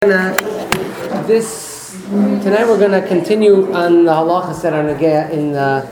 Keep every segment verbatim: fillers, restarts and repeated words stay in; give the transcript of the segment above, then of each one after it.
This tonight we're going to continue on the halachas that are in the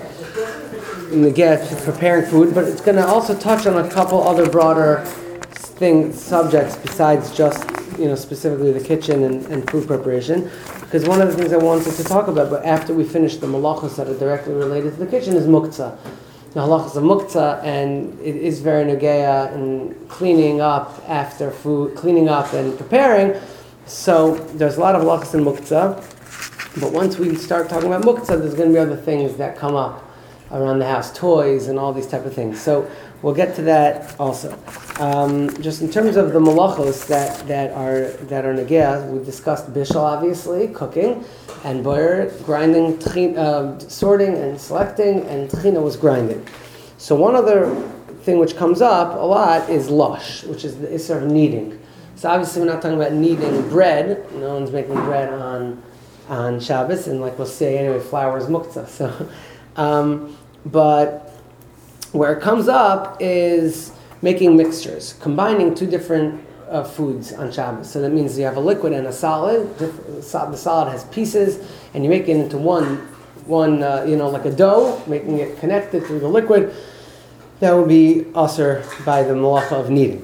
in the get preparing food, but it's going to also touch on a couple other broader things, subjects besides just you know specifically the kitchen and, and food preparation. Because one of the things I wanted to talk about, but after we finish the malachas that are directly related to the kitchen, is muktzah. The halachas of muktzah, and it is very negeya in cleaning up after food, cleaning up and preparing. So there's a lot of halachas in muktzah, but once we start talking about muktzah, there's going to be other things that come up around the house, toys and all these type of things. So we'll get to that also. Um, just in terms of the malachos that, that are that are negeya, we discussed bishul, obviously, cooking, and boyer, grinding, tchin, uh, sorting and selecting, and tchina was grinding. So one other thing which comes up a lot is lush, which is the issur of kneading. So obviously we're not talking about kneading bread. No one's making bread on on Shabbos, and like we'll say anyway, flour is muktzah. So, um, but where it comes up is making mixtures, combining two different uh, foods on Shabbos. So that means you have a liquid and a solid. The solid has pieces, and you make it into one, one uh, you know, like a dough, making it connected through the liquid. That would be usher by the malacha of kneading.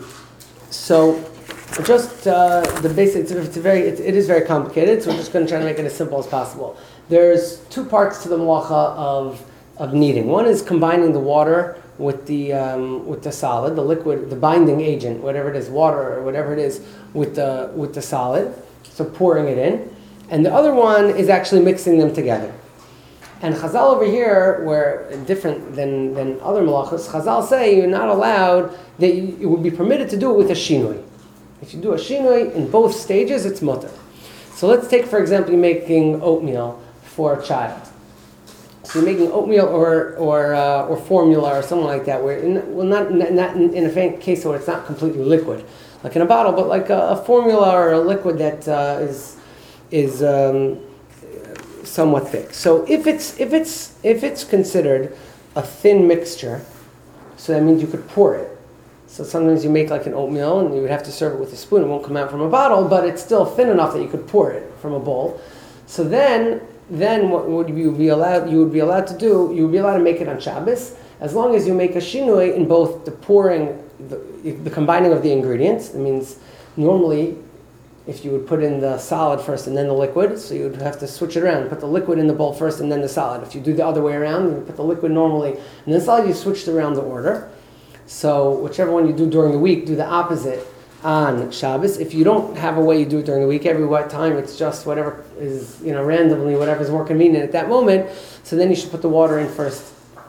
So just uh, the basic, it's, it's a very, it, it is very complicated, so we're just going to try to make it as simple as possible. There's two parts to the malacha of of kneading. One is combining the water with the um, with the solid, the liquid, the binding agent, whatever it is, water or whatever it is, with the with the solid. So pouring it in, and the other one is actually mixing them together. And Chazal over here, where different than than other malachos, Chazal say you're not allowed, that you, it would be permitted to do it with a shinui. If you do a shinui in both stages, it's mutter. So let's take, for example, you're making oatmeal for a child. So you're making oatmeal or or uh, or formula or something like that, where in, well, not not in, in a case where it's not completely liquid, like in a bottle, but like a, a formula or a liquid that uh, is is um, somewhat thick. So if it's if it's if it's considered a thin mixture, so that means you could pour it. So sometimes you make like an oatmeal and you would have to serve it with a spoon. It won't come out from a bottle, but it's still thin enough that you could pour it from a bowl. So then, then what would you be allowed? You would be allowed to do. You would be allowed to make it on Shabbos as long as you make a shinui in both the pouring, the, the combining of the ingredients. That means normally, if you would put in the solid first and then the liquid, so you would have to switch it around. Put the liquid in the bowl first and then the solid. If you do the other way around, you put the liquid normally and then the solid. You switched around the order. So whichever one you do during the week, do the opposite on Shabbos. If you don't have a way you do it during the week, every what time it's just whatever is, you know, randomly, whatever's more convenient at that moment. So then you should put the water in first.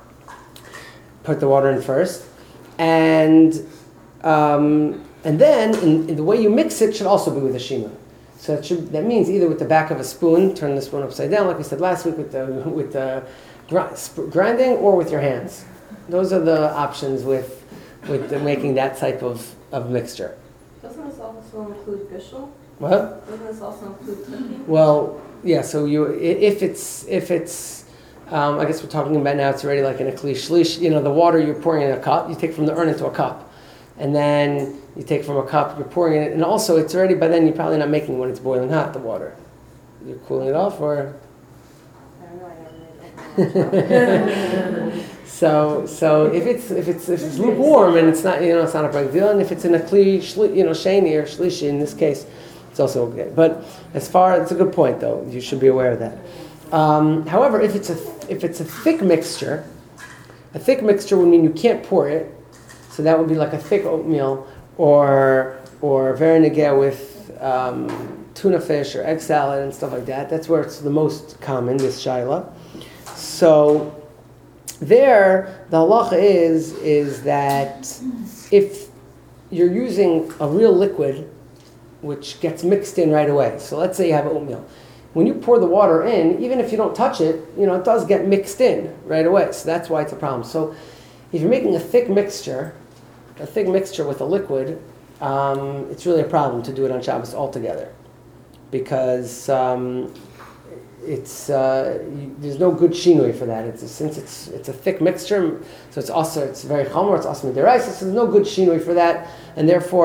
Put the water in first. And um, and then in, in the way you mix it should also be with a shima. So it should, that means either with the back of a spoon, turn the spoon upside down, like we said last week with the with the grinding, or with your hands. Those are the options with with the making that type of, of mixture. Doesn't this also include bishul? What? Doesn't this also include cooking? Well, yeah. So you, if it's if it's, um, I guess we're talking about now. It's already like in a kli shlish. You know, the water you're pouring in a cup. You take from the urn into a cup, and then you take from a cup. You're pouring it, and also it's already by then you're probably not making it when it's boiling hot. The water, you're cooling it off, or. I don't know. I never made it. So, so if it's if it's if it's lukewarm and it's not, you know, it's not a big deal, and if it's in a kli, you know, sheni or shlishi in this case, it's also okay. But as far, it's a good point though. You should be aware of that. Um, however, if it's a if it's a thick mixture, a thick mixture would mean you can't pour it. So that would be like a thick oatmeal or or very negeya with um, tuna fish or egg salad and stuff like that. That's where it's the most common, this shaila. So there, the halacha is, is that if you're using a real liquid, which gets mixed in right away. So let's say you have oatmeal. When you pour the water in, even if you don't touch it, you know, it does get mixed in right away. So that's why it's a problem. So if you're making a thick mixture, a thick mixture with a liquid, um, it's really a problem to do it on Shabbos altogether. Because um, It's uh, you, there's no good shinui for that. It's a, since it's it's a thick mixture, so it's also it's very chomer. It's also midiraisa. So there's no good shinui for that, and therefore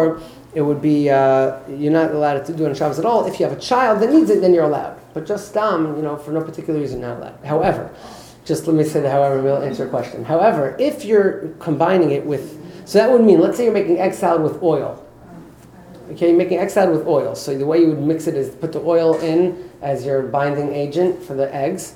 it would be, uh, you're not allowed to do it on Shabbos at all. If you have a child that needs it, then you're allowed. But just stam, you know, for no particular reason, not allowed. However, just let me say that however, and we'll answer your question. However, if you're combining it with, so that would mean, let's say you're making egg salad with oil. Okay, you're making egg salad with oil. So the way you would mix it is put the oil in as your binding agent for the eggs.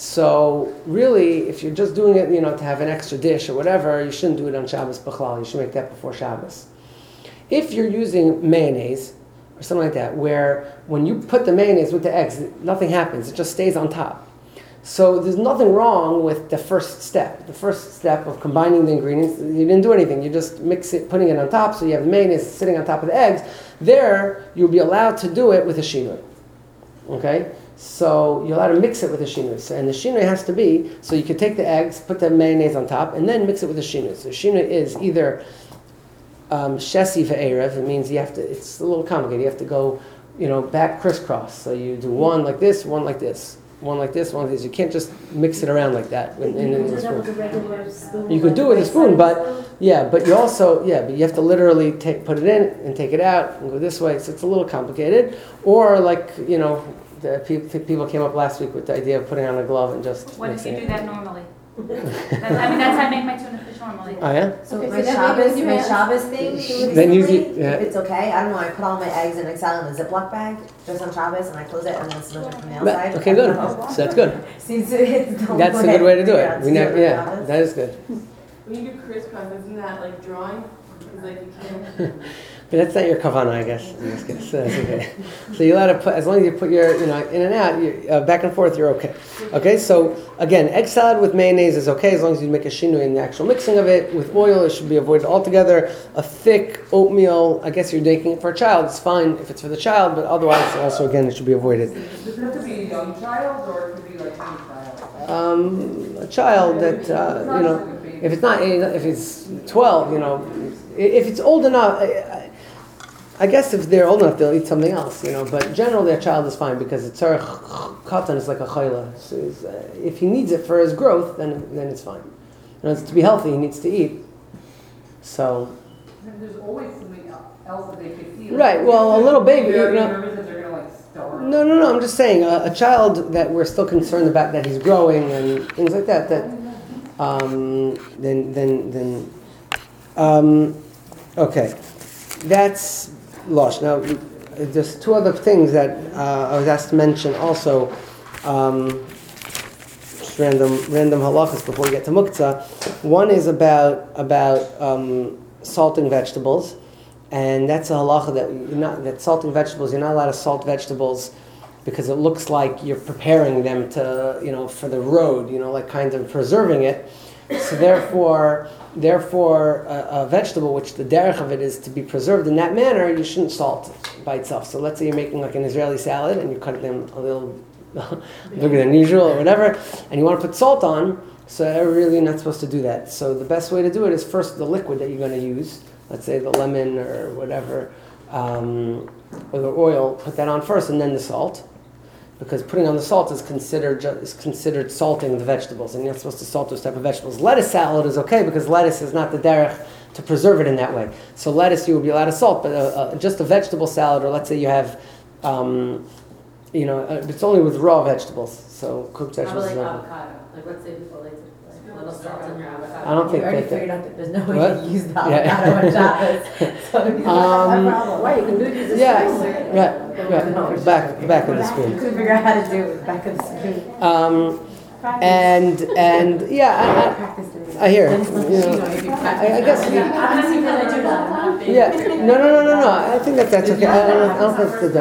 So really, if you're just doing it, you know, to have an extra dish or whatever, you shouldn't do it on Shabbos B'chlal. You should make that before Shabbos. If you're using mayonnaise or something like that, where when you put the mayonnaise with the eggs, nothing happens. It just stays on top. So there's nothing wrong with the first step. The first step of combining the ingredients, you didn't do anything. You just mix it, putting it on top, so you have the mayonnaise sitting on top of the eggs. There, you'll be allowed to do it with a shinui. Okay? So you're allowed to mix it with a shinui. So, and the shinui has to be, so you can take the eggs, put the mayonnaise on top, and then mix it with the shinui. So the shinui is either um, shesi ve'erev, it means you have to, it's a little complicated. You have to go, you know, back crisscross. So you do one like this, one like this. One like this, one like this. You can't just mix it around like that. In, in, in a spoon. You could do it with a spoon, but yeah, but you also yeah, but you have to literally take put it in and take it out and go this way. So it's a little complicated. Or like you know, the pe- people came up last week with the idea of putting on a glove and just. What if you do it. that normally? That's, I mean, that's how I make my tuna fish normally. Oh yeah. So Okay, my so that Shabbos, maybe my you Shabbos thing recently, Then use it, yeah. if it's okay, I don't know, I put all my eggs and egg salad in a Ziploc bag, just on Shabbos, and I close it and then smell it from the But- outside. okay, good. So that's good. Seems to hit the That's a good way to do Yeah, it. We never, it's yeah, Shabbos. that is good. When you do crisscross, isn't that like drawing? Because like you can't. But that's not your kavana, I guess. In this case, so that's okay. So you're allowed to put, as long as you put your, you know, in and out, you, uh, back and forth, you're okay. Okay, so again, egg salad with mayonnaise is okay as long as you make a shinui in the actual mixing of it. With oil, it should be avoided altogether. A thick oatmeal, I guess you're making it for a child. It's fine if it's for the child, but otherwise, also again, it should be avoided. Does it have to be a young child or it could be like any child? Um, a child that uh, you know, if it's not, if it's twelve, you know, if it's old enough. I, I guess if they're old enough, they'll eat something else, you know. But generally, a child is fine because it's tzarech katan is like a chayla. So uh, if he needs it for his growth, then then it's fine. You know, it's to be healthy, he needs to eat. So. And there's always something else that they could eat. Right. Well, a little baby, you know. Nervous that they're gonna like starve. No, no, no. I'm just saying a, a child that we're still concerned about that he's growing and things like that. That um, then then then um, okay, that's. Losh. Now, there's two other things that uh, I was asked to mention also. Um, just random, random halachas before we get to muktzah. One is about about um, salting vegetables, and that's a halacha that you're not that salting vegetables. You're not allowed to salt vegetables because it looks like you're preparing them to, you know, for the road. You know, like kind of preserving it. So therefore. Therefore, a, a vegetable, which the derech of it is to be preserved in that manner, you shouldn't salt it by itself. So let's say you're making like an Israeli salad and you cut them a little bigger than usual or whatever, and you want to put salt on, so you're really not supposed to do that. So the best way to do it is first the liquid that you're going to use, let's say the lemon or whatever, um, or the oil, put that on first and then the salt. Because putting on the salt is considered is considered salting the vegetables, and you're not supposed to salt those type of vegetables. Lettuce salad is okay because lettuce is not the derech to preserve it in that way. So lettuce you would be allowed to salt, but uh, uh, just a vegetable salad, or let's say you have, um, you know, uh, it's only with raw vegetables. So cooked How vegetables. about like is not- avocado? Like let's say people like to like little salt in their avocado. I don't You think already that. figured out that there's no way What? to use the Yeah. avocado on Shabbos. So you don't Um, have that problem. Why you can do it as a Yeah, spoon. right, right. Back, back of the You spoon. couldn't figure out how to do it with the back of the spoon. Um, and and yeah, Practice doing I, I, I hear. Then it, it's You like, know, you know, if you I, practice- I guess. Honestly, can I do that? Yeah, no, no, no, no, no. I think that that's okay. I don't, I don't think it's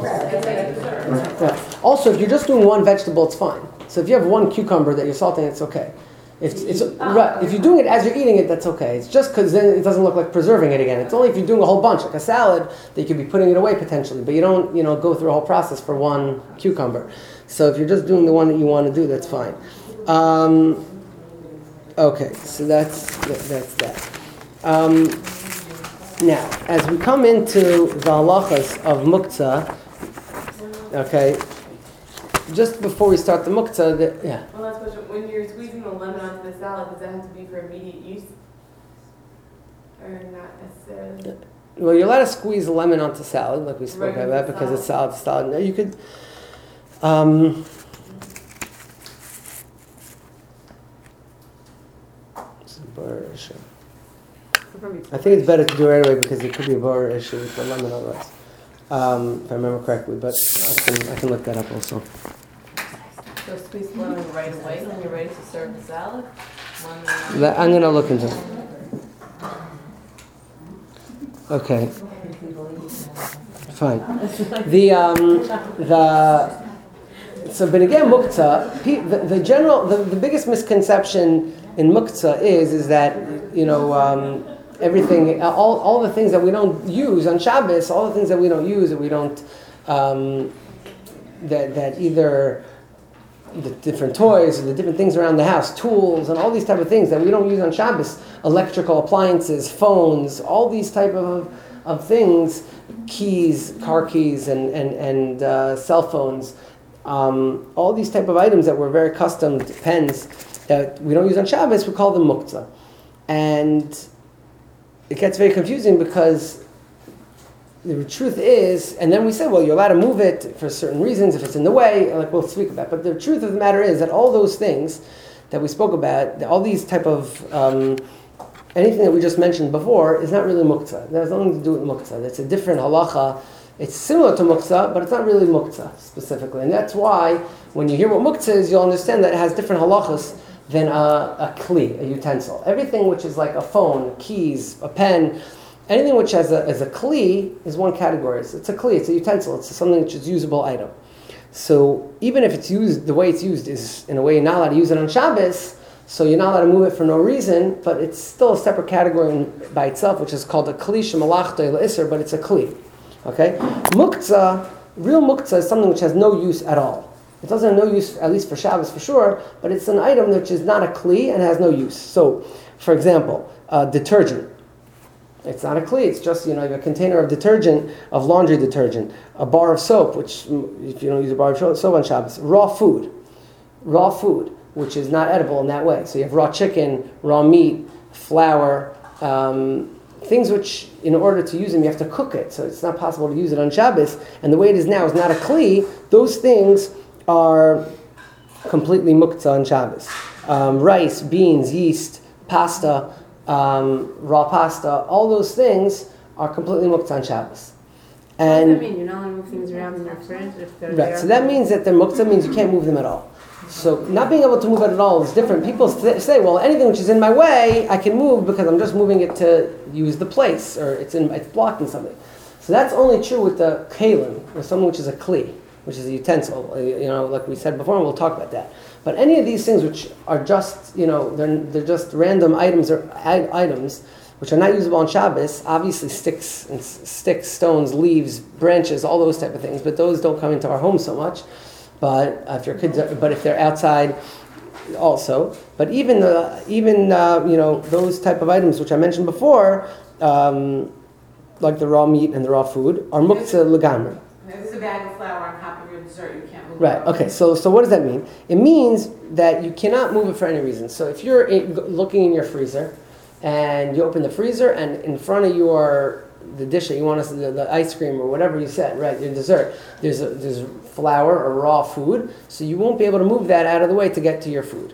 the yeah. Also, if you're just doing one vegetable, it's fine. So if you have one cucumber that you're salting, it's okay. If it's right, if you're doing it as you're eating it, that's okay. It's just because then it doesn't look like preserving it again. It's only if you're doing a whole bunch, like a salad, that you could be putting it away potentially. But you don't, you know, go through a whole process for one cucumber. So if you're just doing the one that you want to do, that's fine. Um, okay, so that's that's that. Um, now, as we come into the halachas of muktzah, okay, just before we start the muktzah, the, yeah. One last question. When you're squeezing the lemon onto the salad, does that have to be for immediate use? Or not necessarily? well, you're allowed to squeeze a lemon onto salad, like we spoke Regular about, because it's salad. salad to salad. No, you could. Um, it's a bar issue. I think it's better to do it right away because it could be a bar issue with the lemon otherwise. Um, if I remember correctly, but I can I can look that up also. So squeeze the lemon right away when you're ready to serve the salad? Lemon- That- I'm gonna look into it. Okay. Fine. The um, the so but again muktzah, pe- the, the general the, the biggest misconception in muktzah is is that you know um, everything all all the things that we don't use on Shabbos, all the things that we don't use that we don't um, that that either the different toys, the different things around the house, tools, and all these type of things that we don't use on Shabbos, electrical appliances, phones, all these type of of things, keys, car keys, and and and uh, cell phones, um, all these type of items that we're very accustomed, pens that we don't use on Shabbos, we call them muktzah, and it gets very confusing because the truth is, and then we say, well, you're allowed to move it for certain reasons if it's in the way, like we'll speak about. But the truth of the matter is that all those things that we spoke about, all these type of um, anything that we just mentioned before, is not really muktzah. That has nothing to do with muktzah. It's a different halacha. It's similar to muktzah, but it's not really muktzah specifically. And that's why when you hear what muktzah is, you'll understand that it has different halachas than a, a kli, a utensil. Everything which is like a phone, keys, a pen, anything which has a, as a kli is one category. It's, it's a kli, it's a utensil, it's something which is usable item. So even if it's used, the way it's used is in a way you're not allowed to use it on Shabbos, so you're not allowed to move it for no reason, but it's still a separate category in, by itself, which is called a kli shemalachta l'isser, but it's a kli. Okay? Muktzah, real muktzah is something which has no use at all. It doesn't have no use, at least for Shabbos for sure, but it's an item which is not a kli and has no use. So, for example, uh, detergent. It's not a kli, it's just, you know, a container of detergent, of laundry detergent, a bar of soap, which, if you don't use a bar of soap on Shabbos, raw food, raw food, which is not edible in that way. So you have raw chicken, raw meat, flour, um, things which, in order to use them, you have to cook it. So it's not possible to use it on Shabbos. And the way it is now is not a kli. Those things are completely muktzah on Shabbos. Um, rice, beans, yeast, pasta, um, raw pasta, all those things are completely muktzah on Shabbos. And What does that mean? You're not allowed to move things around in your fridge if they're there? right, so that means that they're muktzah means you can't move them at all. So not being able to move it at all is different. People th- say, well, anything which is in my way, I can move because I'm just moving it to use the place, or it's in it's blocking something. So that's only true with the kalim, or something which is a kli, which is a utensil. uh, You know, like we said before, and we'll talk about that. But any of these things which are just, you know, they're they're just random items or i- items which are not usable on Shabbos. Obviously, sticks and s- sticks, stones, leaves, branches, all those type of things. But those don't come into our home so much. But uh, if your kids, are, but if they're outside, also. But even the even uh, you know those type of items which I mentioned before, um, like the raw meat and the raw food, are muktzah legamri. There's a bag of flour on top of your dessert, you can't move it. Right. Okay. So so what does that mean? It means that you cannot move it for any reason. So if you're in, looking in your freezer, and you open the freezer, and in front of your the dish that you want us the, the ice cream or whatever you said, right, your dessert, there's a, there's flour or raw food, so you won't be able to move that out of the way to get to your food.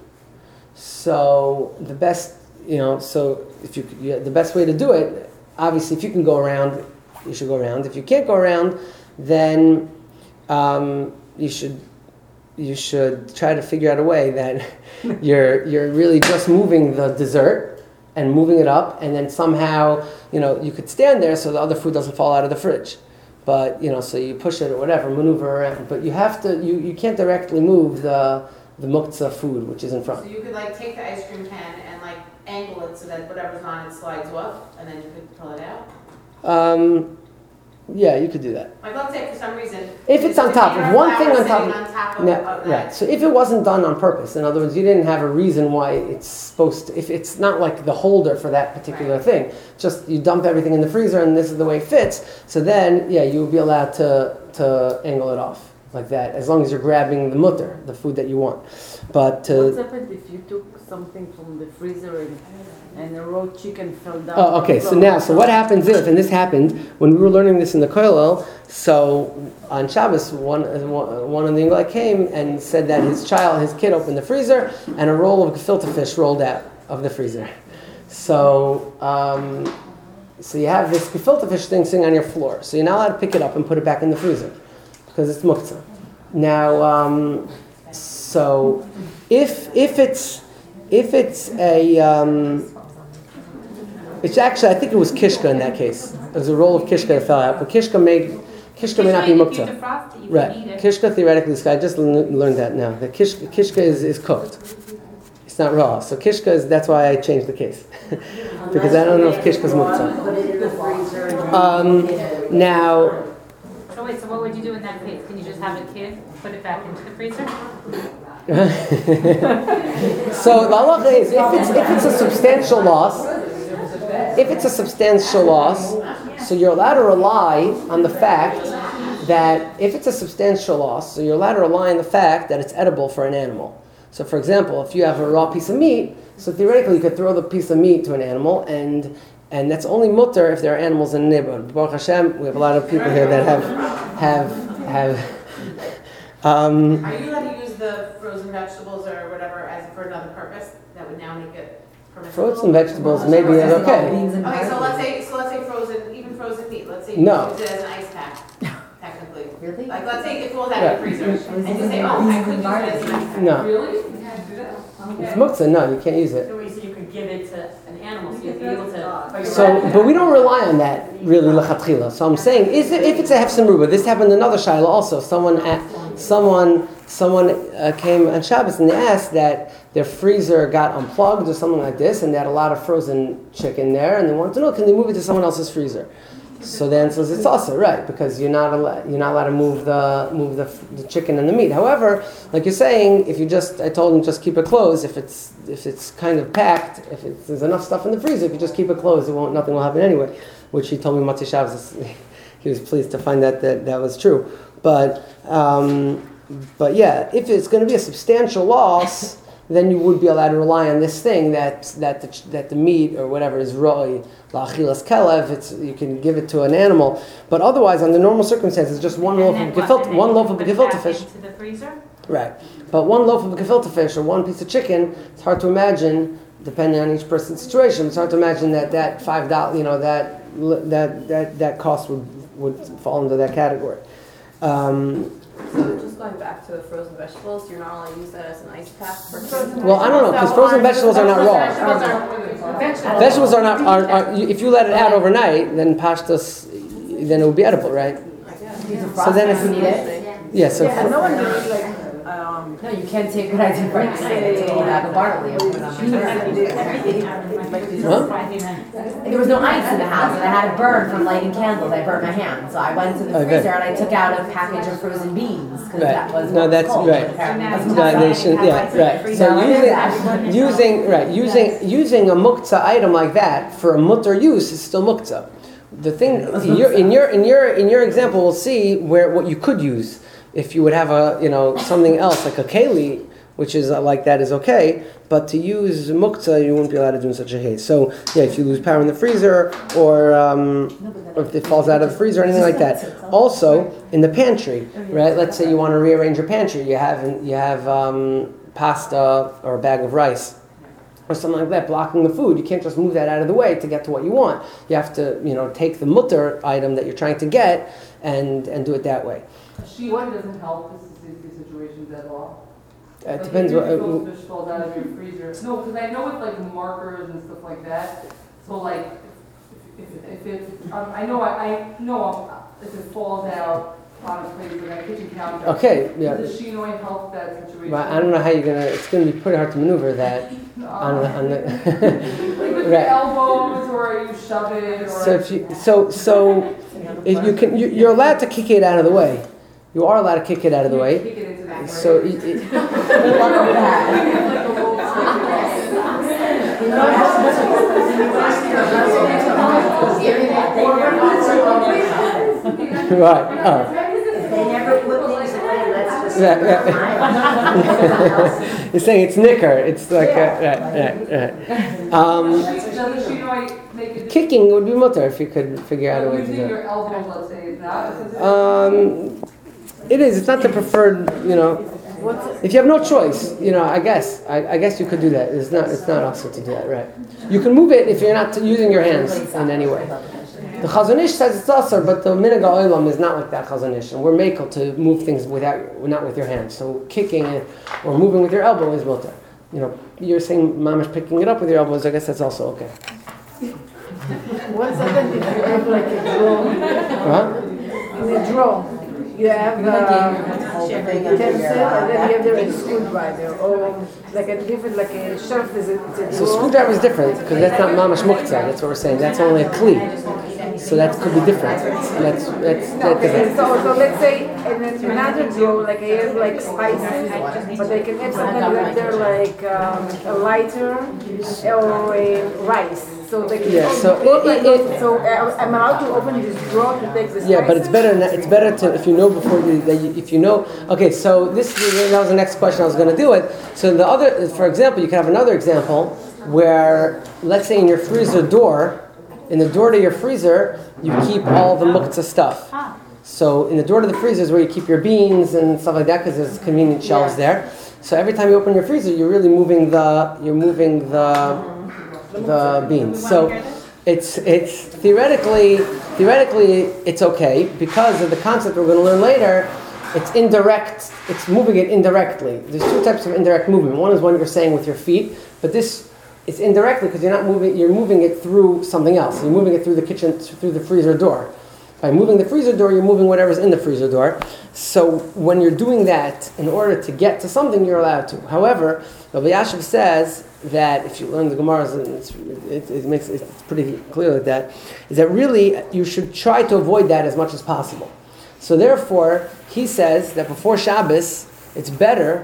So the best, you know, so if you, you the best way to do it, obviously, if you can go around, you should go around. If you can't go around, then um, you should you should try to figure out a way that you're you're really just moving the dessert and moving it up, and then somehow, you know, you could stand there so the other food doesn't fall out of the fridge. But, you know, so you push it or whatever, maneuver around. But you have to, you, you can't directly move the the muktzah food, which is in front. So you could like take the ice cream can and like angle it so that whatever's on it slides off, and then you could pull it out. Um, yeah, you could do that. Like let's say for some reason. If it's on top, if one thing on top, of, on top of, no, of that. right. So if it wasn't done on purpose, in other words, you didn't have a reason why it's supposed to, if it's not like the holder for that particular Right. thing, just you dump everything in the freezer and this is the way it fits, so then, yeah, you would be allowed to, to angle it off. like that, as long as you're grabbing the mutter, the food that you want. But uh, What's happened if you took something from the freezer and, and a raw chicken fell down? oh, okay. So now, so what happens if, and this happened when we were learning this in the kollel. So on Shabbos, one one of the English came and said that his child, his kid, opened the freezer and a roll of gefilte fish rolled out of the freezer. So. Um, So you have this gefilte fish thing sitting on your floor. So you're not allowed to pick it up and put it back in the freezer because it's muktzah. Now, um, so if if it's if it's a um, it's actually I think it was kishka in that case. It was a roll of kishka that fell out, but kishka may kishka may not be If you muktzah. defrost it, you Right, can eat it. kishka theoretically, I just l- learned that now. The kish, kishka is, is cooked. It's not raw. So kishka is that's why I changed the case. Because I don't know if kishka is muktzah. Put it in the freezer. and Um, eat it. now, So wait, so what would you do in that case? Can you just have a kid put it back into the freezer? so the halacha is if it's if it's a substantial loss, if it's a substantial loss, so you're allowed to rely on the fact that if it's a substantial loss, so you're allowed to rely on the fact that it's edible for an animal. So, for example, if you have a raw piece of meat, so theoretically you could throw the piece of meat to an animal, and and that's only mutter if there are animals in the neighborhood. Baruch Hashem, we have a lot of people here that have have have. Um, Are you allowed to use the frozen vegetables or whatever as for another purpose that would now make it permissible? fruits and vegetables maybe is okay. Beans and Okay, so parsley. let's say, so let's say frozen, even frozen meat, let's say you No. use it as an ice pack, technically. Really? Like, let's say it falls out of your freezer, and you say, oh, I could use it as an ice pack. No, Really? You can't do that? it's Okay. muktzah. No, you can't use it. So you so you could give it to an animal, so you'd be able to. So, but we don't rely on that really lechatchila. So I'm saying, is it, if it's a hefsen ruba, this happened in another shaila also. Someone, a- someone, someone uh, came on Shabbos and they asked that their freezer got unplugged or something like this, and they had a lot of frozen chicken there, and they wanted to know, can they move it to someone else's freezer? So the answer is it's also right because you're not allowed, you're not allowed to move the move the, the chicken and the meat. However, like you're saying, if you just I told him just keep it closed. If it's if it's kind of packed, if it's, there's enough stuff in the freezer, if you just keep it closed, it won't nothing will happen anyway. Which he told me Matzah Shabbos. He was pleased to find that that, that was true. But um, but yeah, if it's going to be a substantial loss, then you would be allowed to rely on this thing that that the, that the meat or whatever is roi la'achilas kelev. It's you can give it to an animal, but otherwise, under normal circumstances, just one loaf And of then what? gefilte, And then one you loaf of put it gefilte back fish. into the freezer? Right, but one loaf of gefilte fish or one piece of chicken. It's hard to imagine, depending on each person's situation. It's hard to imagine that that five dollars, you know, that that that that cost would would fall into that category. Um, So just going back to the frozen vegetables, you're not allowed to use that as an ice pack for frozen well, I don't know because frozen vegetables are not raw. Vegetables are, vegetables. Vegetables are not are, are you- if you let it out overnight, then pashtas, then it will be edible, right? So then if you need it. Yeah, so Yeah, no one really like, um, No, you can't take what I did right tonight. I took a whole bag of barley and put it on my burn. Huh? There was no ice in the house, and I had to burn from lighting candles. I burnt my hand, so I went to the Okay. freezer and I took out a package of frozen beans because Right. that was No, what was that's cold. right. Apparently, that's No, what they I should, had yeah, ice in my right. freezer. So I did that. using, using, right, using, using a muktzah item like that for a mutter use is still muktzah. The thing, in your, in your, in your, in your example, we'll see where, what you could use. If you would have a, you know, something else like a keli, which is uh, like that is okay, but to use muktzah, you wouldn't be allowed to do in such a case. So, yeah, if you lose power in the freezer, or, um, or if it falls out of the freezer, or anything like that. Also, in the pantry, right? Let's say you want to rearrange your pantry. You have, you have um, pasta or a bag of rice, or something like that, blocking the food. You can't just move that out of the way to get to what you want. You have to, you know, take the mutter item that you're trying to get and and do it that way. Shiva doesn't help this these situations at all. Uh, It Like, depends if what. your Uh, frozen fish falls out of your freezer. No, because I know with like markers and stuff like that. So like, if, if, if it, um, I know I, I know um, if it falls out on a plate like a kitchen counter. okay, yeah. Does she know help that situation? But I don't know how you're gonna. It's gonna be pretty hard to maneuver that on the. On the Like with Right. your elbows, or you shove it, or. so if you so so if you can you, you're allowed to kick it out of the way. You are allowed to kick it out of the You way. kick it into that. So it, it, Good luck with that. right. Oh. They never put things away Right, right. You're saying it's nicker. It's like a, right, right, right. Um, Doesn't she know I make it? kicking would be mutter if you could figure out a way to Using do it. your elbows, let's say, is not. Um, it is. It's not the preferred. You know, if you have no choice, you know, I guess, I, I guess you could do that. It's not. It's not also to do that, right? You can move it if you're not using your hands in any way. The Chazon Ish says it's also, but the Minhag HaOlam is not like that Chazon Ish, and we're makel to move things without, not with your hands. So kicking it or moving with your elbow is mutter. You know, you're saying mamash picking it up with your elbows. I guess that's also okay. One second, if you have like a draw, Huh? in a draw, you have uh, utensil and then you have there a screwdriver or like a different, like a shelf, is a, it's a So drawer. screwdriver is different because that's not mamash muktzah. That's what we're saying. That's only a kli. So that could be different. That's that's that's Okay, different. so, so let's say in another drawer, like I have like spices, but they can have something like they're like um, a lighter or a rice. So they can Yeah, so both it- like it- those- so uh, I'm allowed to open this drawer to take the spices. Yeah, but it's better. Not, it's better to if you know before you, that you if you know. Okay, so this that was the next question I was going to deal with. So the other, for example, you can have another example where, let's say, in your freezer door, in the door to your freezer, you keep all the muktzah stuff. So in the door to the freezer is where you keep your beans and stuff like that because there's convenient shelves there. So every time you open your freezer, you're really moving the you're moving the the beans. So it's it's theoretically theoretically it's okay because of the concept we're going to learn later. It's indirect. It's moving it indirectly. There's two types of indirect movement. One is one you're saying with your feet, but this it's indirectly because you're not moving. You're moving it through something else. You're moving it through the kitchen, through the freezer door. By moving the freezer door, you're moving whatever's in the freezer door. So when you're doing that, in order to get to something, you're allowed to. However, Rabbi Yashiv says that if you learn the Gemaras, and it's, it, it makes it's pretty clear like that, is that really you should try to avoid that as much as possible. So therefore, he says that before Shabbos, it's better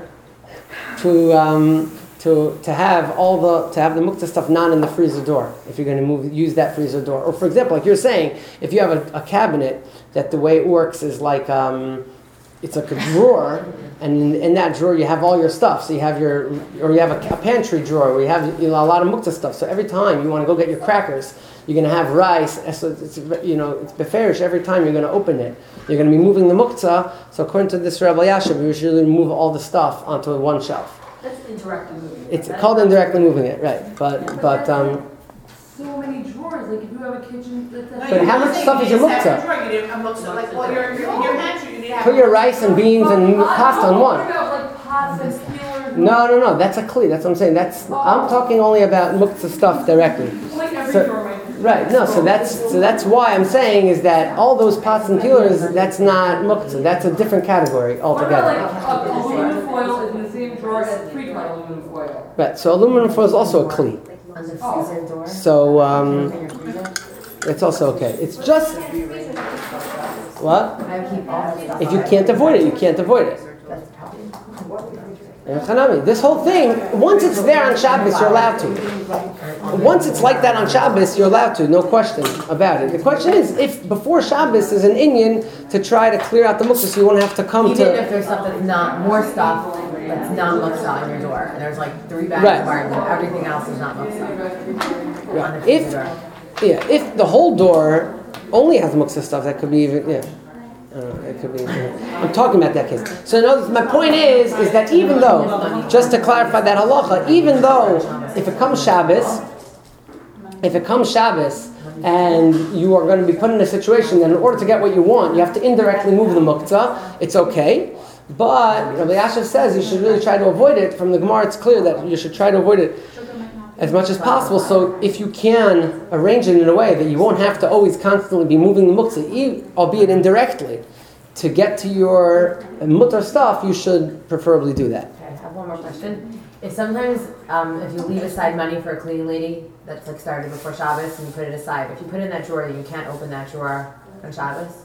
to um, to to have all the to have the muktzah stuff not in the freezer door if you're going to move use that freezer door. Or for example, like you're saying, if you have a, a cabinet that the way it works is like um, it's like a drawer, and in, in that drawer you have all your stuff. So you have your or you have a, a pantry drawer where you have you know, a lot of muktzah stuff. So every time you want to go get your crackers, you're going to have rice. So it's, you know it's beferish every time you're going to open it. You're going to be moving the muktzah. So according to this Rabbi Yashiv, you usually move all the stuff onto one shelf. That's indirectly moving. It's called indirectly moving it, right? But but um, So many drawers, like if you have a kitchen, that's a. But how much stuff is your muktzah? You didn't have muktzah, like, well, your, your, your pantry, you need to have. put your rice and beans and pasta on one. What about like pots and peelers? No, no, no. That's a kli. That's what I'm saying. That's I'm talking only about muktzah stuff directly. Like every So- drawer might. Right. No. So that's so that's why I'm saying is that all those pots and peelers, that's not muktzah. That's a different category What about like altogether. a aluminum foil is in the same drawer as pre-cut aluminum foil? Right. So aluminum foil is also a kli. On the freezer door. So um, In your freezer. it's also okay. It's just what? I keep all the stuff. If you can't avoid it, you can't avoid it. That's the problem. And Hanami, this whole thing, once it's there on Shabbos, you're allowed to. Once it's like that on Shabbos, you're allowed to, no question about it. The question is, if before Shabbos is an Inyan to try to clear out the muktzah so you won't have to come Even if to... there's stuff that's not, more stuff that's not muktzah on your door, and there's like three bags Right. of barley, everything else is not muktzah. On the If, freezer door. yeah, if the whole door only has muktzah stuff, that could be even, yeah. I don't know, it could be, I'm talking about that case. So in other words, my point is, is that even though, just to clarify that halacha, even though if it comes Shabbos, if it comes Shabbos, and you are going to be put in a situation that in order to get what you want, you have to indirectly move the muktzah, it's okay. But Rabbi Yashiv says you should really try to avoid it. From the Gemara, it's clear that you should try to avoid it as much as possible. So if you can arrange it in a way that you won't have to always constantly be moving the muktzah, e- albeit indirectly, to get to your mutter stuff, you should preferably do that. Okay, I have one more question. If sometimes, um, if you leave aside money for a cleaning lady that's like started before Shabbos and you put it aside, if you put it in that drawer, you can't open that drawer on Shabbos?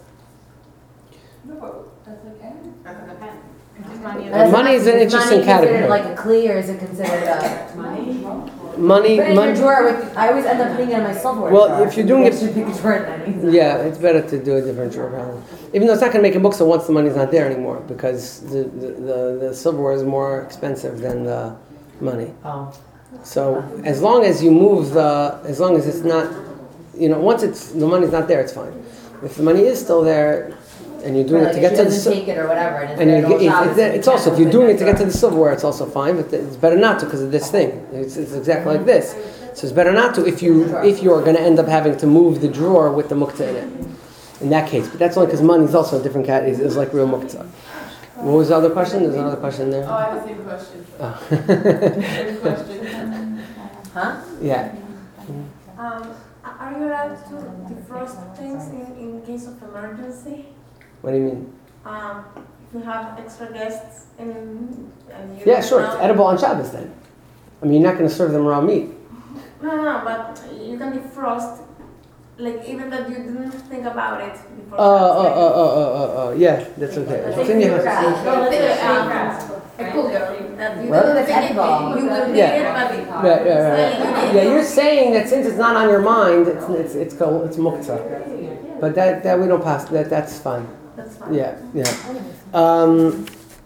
No, but that's like any. That's like a pen. Uh, money is an interesting Is money category. considered like a kli or is it considered a? money, Put it in your money. drawer with, I always end up putting it in my silverware Well, drawer. if you're doing it- You should pick a drawer then. Yeah, it's better to do a different drawer probably. Even though it's not going to make a book, so once the money's not there anymore, because the, the, the, the silverware is more expensive than the money. Oh. So as long as you move the, as long as it's not, you know, once it's the money's not there, it's fine. If the money is still there, and you're doing Or it to like get if to she the, doesn't sil- take it or whatever, and it's and there you at all get, shops, it's, and it's you also can't if you're open doing that it to get to drawer. the silverware, it's also fine. But it's better not to because of this thing. It's, it's exactly like this. So it's better not to if you if you are going to end up having to move the drawer with the muktzah in it. In that case, but that's only because money is also a different cat. It's, it's like real muktzah. What was the other question? There's another question there. Oh, I have the same question. Oh. Same question. Huh? Yeah. Um, are you allowed to defrost things in, in case of emergency? What do you mean? Um, if you have extra guests in, and you Yeah, don't sure. know- It's edible on Shabbos then. I mean, you're not going to serve them raw meat. No, no, but you can defrost, like even that you didn't think about it before. Oh, oh, Shabbos, oh, oh, oh, oh, oh. Yeah, that's okay. If it's in your house. like- No, let's say, um, Right? a cooler that you What? didn't That's think it, edible. you will need Yeah. it, but Yeah, yeah, right, right. Yeah, you're saying that since it's not on your mind, it's it's it's go, it's muktzah. But that that we don't pass. That that's fine. that's fine. Yeah, yeah. Um,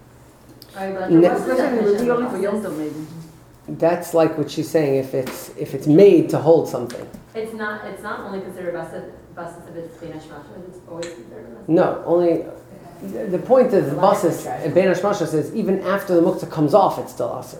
Ne- Especially will be only for Yom Tov maybe. that's like what she's saying. If it's if it's made to hold something. It's not, it's not only considered busted, busted if it's Bnei Shmashas, it's always considered busted. No, only the the point of the buses. Ben Hashmasha says even after the muktzah comes off, it's still aser.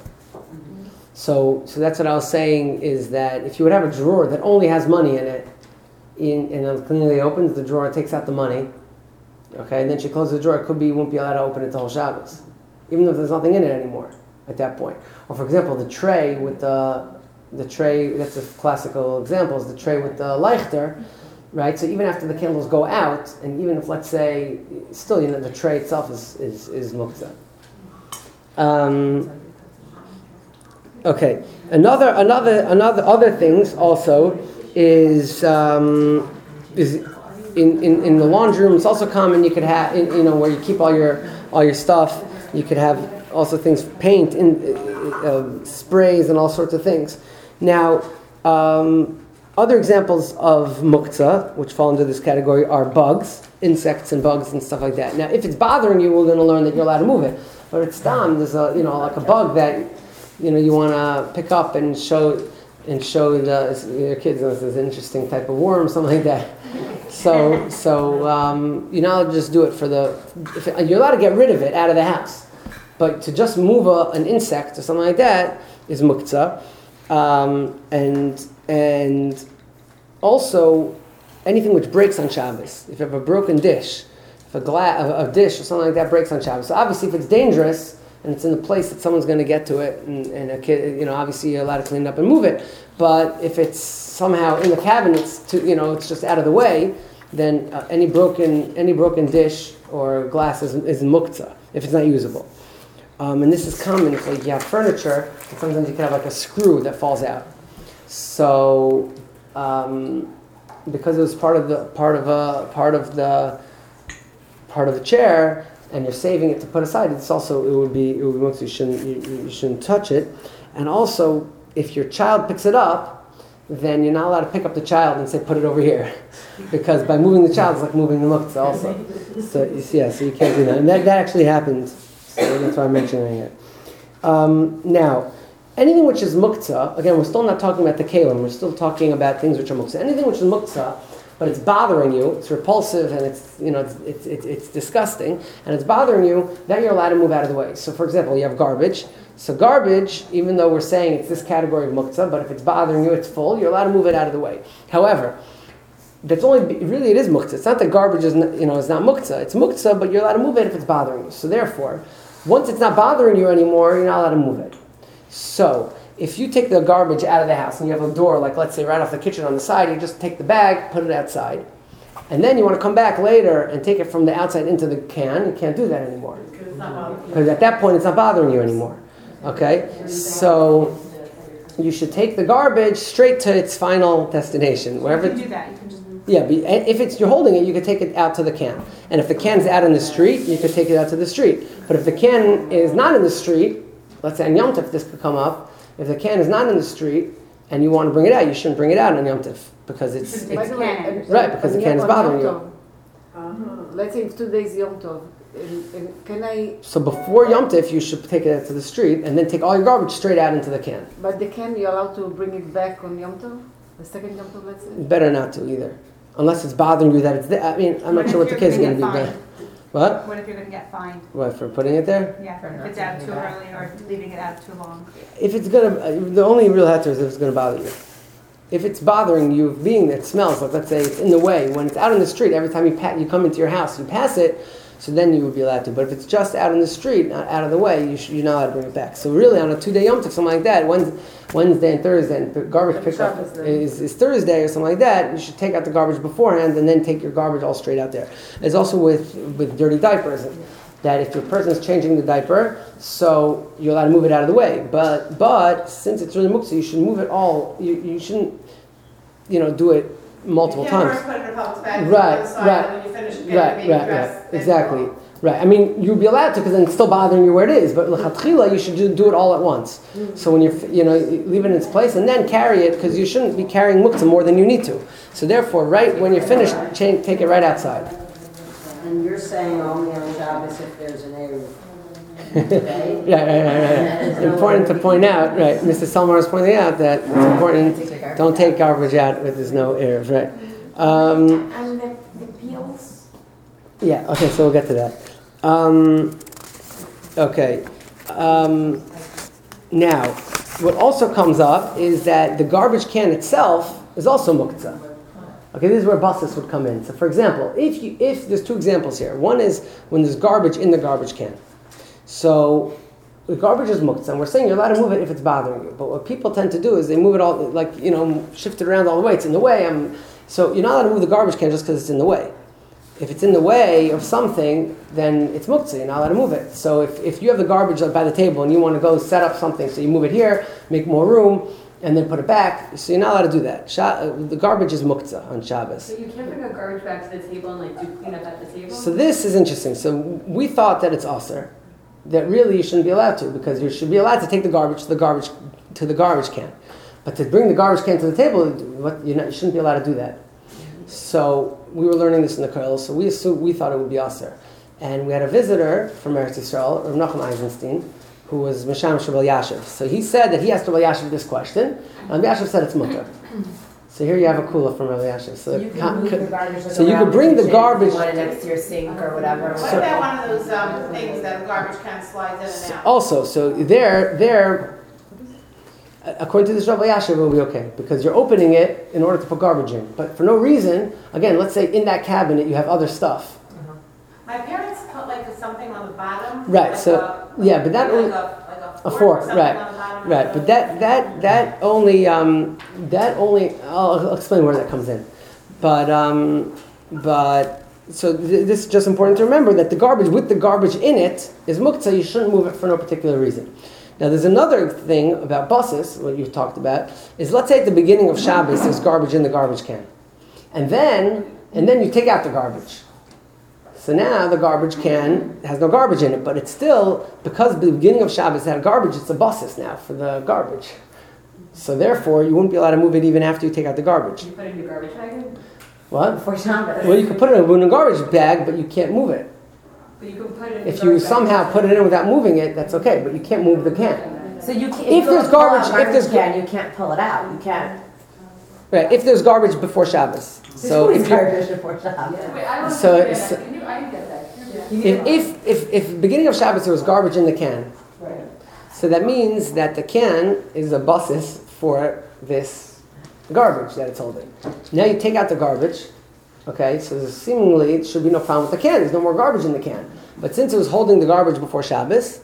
So, so that's what I was saying is that if you would have a drawer that only has money in it, in and then cleanly opens the drawer, takes out the money, okay, and then she closes the drawer, it could be you won't be allowed to open it the whole Shabbos, even if there's nothing in it anymore at that point. Or for example, the tray with the the tray, that's a classical example, is the tray with the leichter, right? So even after the candles go out, and even if let's say still, you know, the tray itself is is is muktzah. Um, Okay. Another, another, another, other things also is um, is in, in, in the laundry room. It's also common. You could have, in, you know, where you keep all your all your stuff. You could have also things, paint, in uh, uh, sprays, and all sorts of things. Now, um, other examples of muktzah, which fall into this category, are bugs, insects, and bugs and stuff like that. Now, if it's bothering you, we're going to learn that you're allowed to move it. But it's done. There's a, you know, like a bug that, you know, you want to pick up and show and show the, your kids this is an interesting type of worm, something like that. So, so um, you know, just do it for the. If it, you're allowed to get rid of it out of the house, but to just move a, an insect or something like that is muktzah, um, and and also anything which breaks on Shabbos. If you have a broken dish, if a glass, a, a dish or something like that breaks on Shabbos, so obviously if it's dangerous and it's in a place that someone's going to get to it, and, and a kid, you know, obviously you're allowed to clean it up and move it. But if it's somehow in the cabinets, to, you know, it's just out of the way, then uh, any broken any broken dish or glass is, is muktzah if it's not usable. Um, and this is common if like you have furniture. Sometimes you can have like a screw that falls out. So um, because it was part of the part of a part of the part of the chair, and you're saving it to put aside, it's also, it would be, it would be muktzah. You shouldn't, you, you shouldn't touch it. And also, if your child picks it up, then you're not allowed to pick up the child and say, put it over here. Because by moving the child, it's like moving the muktzah also. So, you see, yeah, so you can't do that. And that, that actually happens. So that's why I'm mentioning it. Um, now, anything which is muktzah, again, we're still not talking about the kalim, we're still talking about things which are muktzah. Anything which is muktzah, but it's bothering you, it's repulsive, and it's, you know, it's, it's, it's, it's disgusting, and it's bothering you, then you're allowed to move out of the way. So for example, you have garbage. So garbage, even though we're saying it's this category of muktzah, but if it's bothering you, it's full, you're allowed to move it out of the way. However, that's only, really it is muktzah. It's not that garbage is, not, you know, is not muktzah. It's muktzah, but you're allowed to move it if it's bothering you. So therefore, once it's not bothering you anymore, you're not allowed to move it. So, if you take the garbage out of the house and you have a door, like let's say right off the kitchen on the side, you just take the bag, put it outside, and then you want to come back later and take it from the outside into the can, you can't do that anymore. Because at that point it's not bothering you anymore. Okay? So, you should take the garbage straight to its final destination. Wherever You can do that, you can just move. Yeah, but if it's you're holding it, you can take it out to the can. And if the can's out in the street, you can take it out to the street. But if the can is not in the street, let's say on Yom Tov this could come up, if the can is not in the street, and you want to bring it out, you shouldn't bring it out on Yom Tov because it's, Shouldn't it's By the way, and- right because the and can is on bothering Yom you. Tov, uh-huh. Let's say if two days Yom Tov, and, and can I? So before Yom Tov, you should take it out to the street and then take all your garbage straight out into the can. But the can you're allowed to bring it back on Yom Tov, the second Yom Tov, let's say. Better not to either, unless it's bothering you that it's there. I mean, I'm not What sure if what the you're case is going to gonna be. get But what? What if you're gonna get fined? What for putting it there? Yeah, For if not it's out taking too it back. early or leaving it out too long. If it's gonna, uh, the only real hazard is if it's gonna bother you. If it's bothering you, being that it smells like, let's say it's in the way, when it's out in the street, every time you pa- you come into your house, you pass it, so then you would be allowed to. But if it's just out in the street, not out of the way, you should, you're not allowed to bring it back. So really, on a two-day Yom Tov, something like that, Wednesday, Wednesday and Thursday, and the garbage pickup Shabbos then. is, is Thursday or something like that, you should take out the garbage beforehand and then take your garbage all straight out there. It's also with, with dirty diapers, that if your person's changing the diaper, so you're allowed to move it out of the way. But but since it's really muktzah, you should move it all. You, you shouldn't, you know, do it multiple You can't times. first put it in a public bag, Right, on the side, right, and when you finish getting Right, the baby right, dressed, right. then Exactly. you go. Right. I mean, you'd be allowed to because then it's still bothering you where it is. But l'chatchila, you should do, do it all at once. So when you you know you leave it in its place and then carry it because you shouldn't be carrying muktzah more than you need to. So therefore, right when you're finished, cha- take it right outside. And you're saying only on Shabbos if there's an Eruv. Right, right, right, right. Important to point out, right? Mister Selmar is pointing out that it's important. Don't take garbage out if there's no air, right? Um, And the, the peels. yeah. Okay, so we'll get to that. Um, okay. Um, now, what also comes up is that the garbage can itself is also muktzah. Okay, this is where basis would come in. So, for example, if you if there's two examples here. One is when there's garbage in the garbage can. So the garbage is muktzah, and we're saying you're allowed to move it if it's bothering you. But what people tend to do is they move it all, like, you know, shift it around all the way. It's in the way. I'm, so you're not allowed to move the garbage can just because it's in the way. If it's in the way of something, then it's muktzah. You're not allowed to move it. So if, if you have the garbage by the table and you want to go set up something, so you move it here, make more room, and then put it back, so you're not allowed to do that. Sha- the garbage is muktzah on Shabbos. So you can't bring a garbage back to the table and like do cleanup at the table? So this is interesting. So we thought that it's aser, that really you shouldn't be allowed to, because you should be allowed to take the garbage to the garbage to the garbage can, but to bring the garbage can to the table, what, you're not, you shouldn't be allowed to do that. So we were learning this in the Kollel, so we assumed, we thought it would be aser, and we had a visitor from Eretz Yisrael, Rav Nachum Eisenstein, who was Misham Shabal Yashiv. So he said that he asked Rabbi Yashiv this question, and Rabbi Yashiv said it's mutter. So here you have a kula from Rabbi Yashiv. So, You can move the garbage like so you around could bring the kitchen, garbage. if you want it next to your sink or whatever. What about one of those um, things that a garbage can slides in and out? Also, so there, there, according to this Rabbi Yashiv, it will be okay because you're opening it in order to put garbage in. But for no reason, again, let's say in that cabinet you have other stuff. My parents put like something on the bottom. Right, like so- a- yeah, but that like only- a, like a A fork, fork, or something right, on the bottom of right. the- But that, that, that only, um, that only. I'll, I'll explain where that comes in. But, um, but so th- this is just important to remember that the garbage with the garbage in it is muktzah. You shouldn't move it for no particular reason. Now, there's another thing about buses, what you talked about, is let's say at the beginning of Shabbos there's garbage in the garbage can, and then and then you take out the garbage. So now the garbage can has no garbage in it, but it's still, because the beginning of Shabbos had garbage, it's a buses now for the garbage. So therefore, you wouldn't be allowed to move it even after you take out the garbage. You put it in your garbage bag? What? Before Shabbos. Well, you can put it in a garbage bag, but you can't move it. But you can put it in If your you garbage bag. somehow put it in without moving it, that's okay, but you can't move the can. So you can, if, If you there's pull out garbage- if garbage there's can, you can't pull it out. You can't. Right, if there's garbage before Shabbos. So There's if you garbage before Shabbos. Wait, I don't So understand it's- that. Can you, I didn't get that. If, if, if, if beginning of Shabbos there was garbage in the can, so that means that the can is a basis for this garbage that it's holding. Now you take out the garbage, okay, so seemingly it should be no problem with the can, there's no more garbage in the can. But since it was holding the garbage before Shabbos,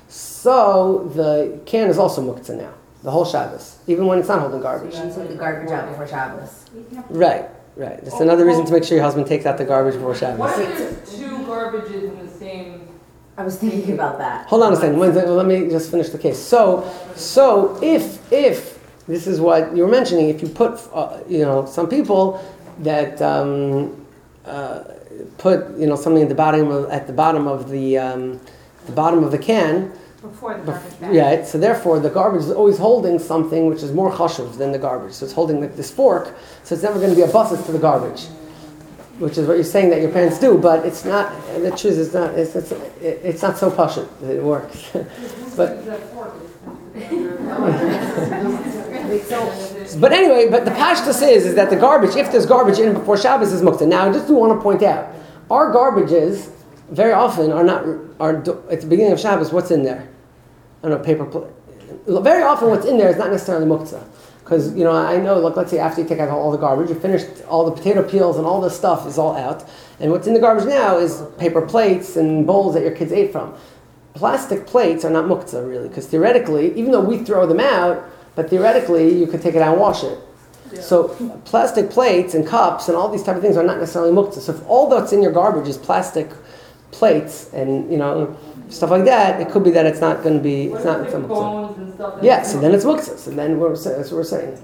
so the can is also muktzah now, the whole Shabbos, even when it's not holding garbage. You take the garbage out before Shabbos. Right, right. That's another reason to make sure your husband takes out the garbage before Shabbos. What if there's two garbages in the same? I was thinking about that. Hold on a second. One second. Well, let me just finish the case. So, so if if this is what you were mentioning, if you put, uh, you know, some people that um, uh, put, you know, something at the bottom of, at the bottom of the um, the bottom of the can, Before the garbage bag. Yeah, so therefore the garbage is always holding something which is more chashuv than the garbage. So it's holding like this fork, so it's never going to be a buses to the garbage, which is what you're saying that your parents do, but it's not, the truth is not, it's, it's, it's not so pashut that it works. but, but anyway, but the pashtus is, is that the garbage, if there's garbage in before Shabbos, is muktzah. Now I just do want to point out, our garbages very often are not, are at the beginning of Shabbos, what's in there? I don't know, paper plate. Very often what's in there is not necessarily muktzah. Because, you know, I know, like, let's say after you take out all the garbage, you finished all the potato peels and all the stuff is all out. And what's in the garbage now is paper plates and bowls that your kids ate from. Plastic plates are not muktzah, really, because theoretically, even though we throw them out, but theoretically you could take it out and wash it. Yeah. So plastic plates and cups and all these type of things are not necessarily muktzah. So if all that's in your garbage is plastic plates and, you know, stuff like that, it could be that it's not going to be, it's not muktzah. Yeah, so then it's muktzah. So then we're, that's what we're saying.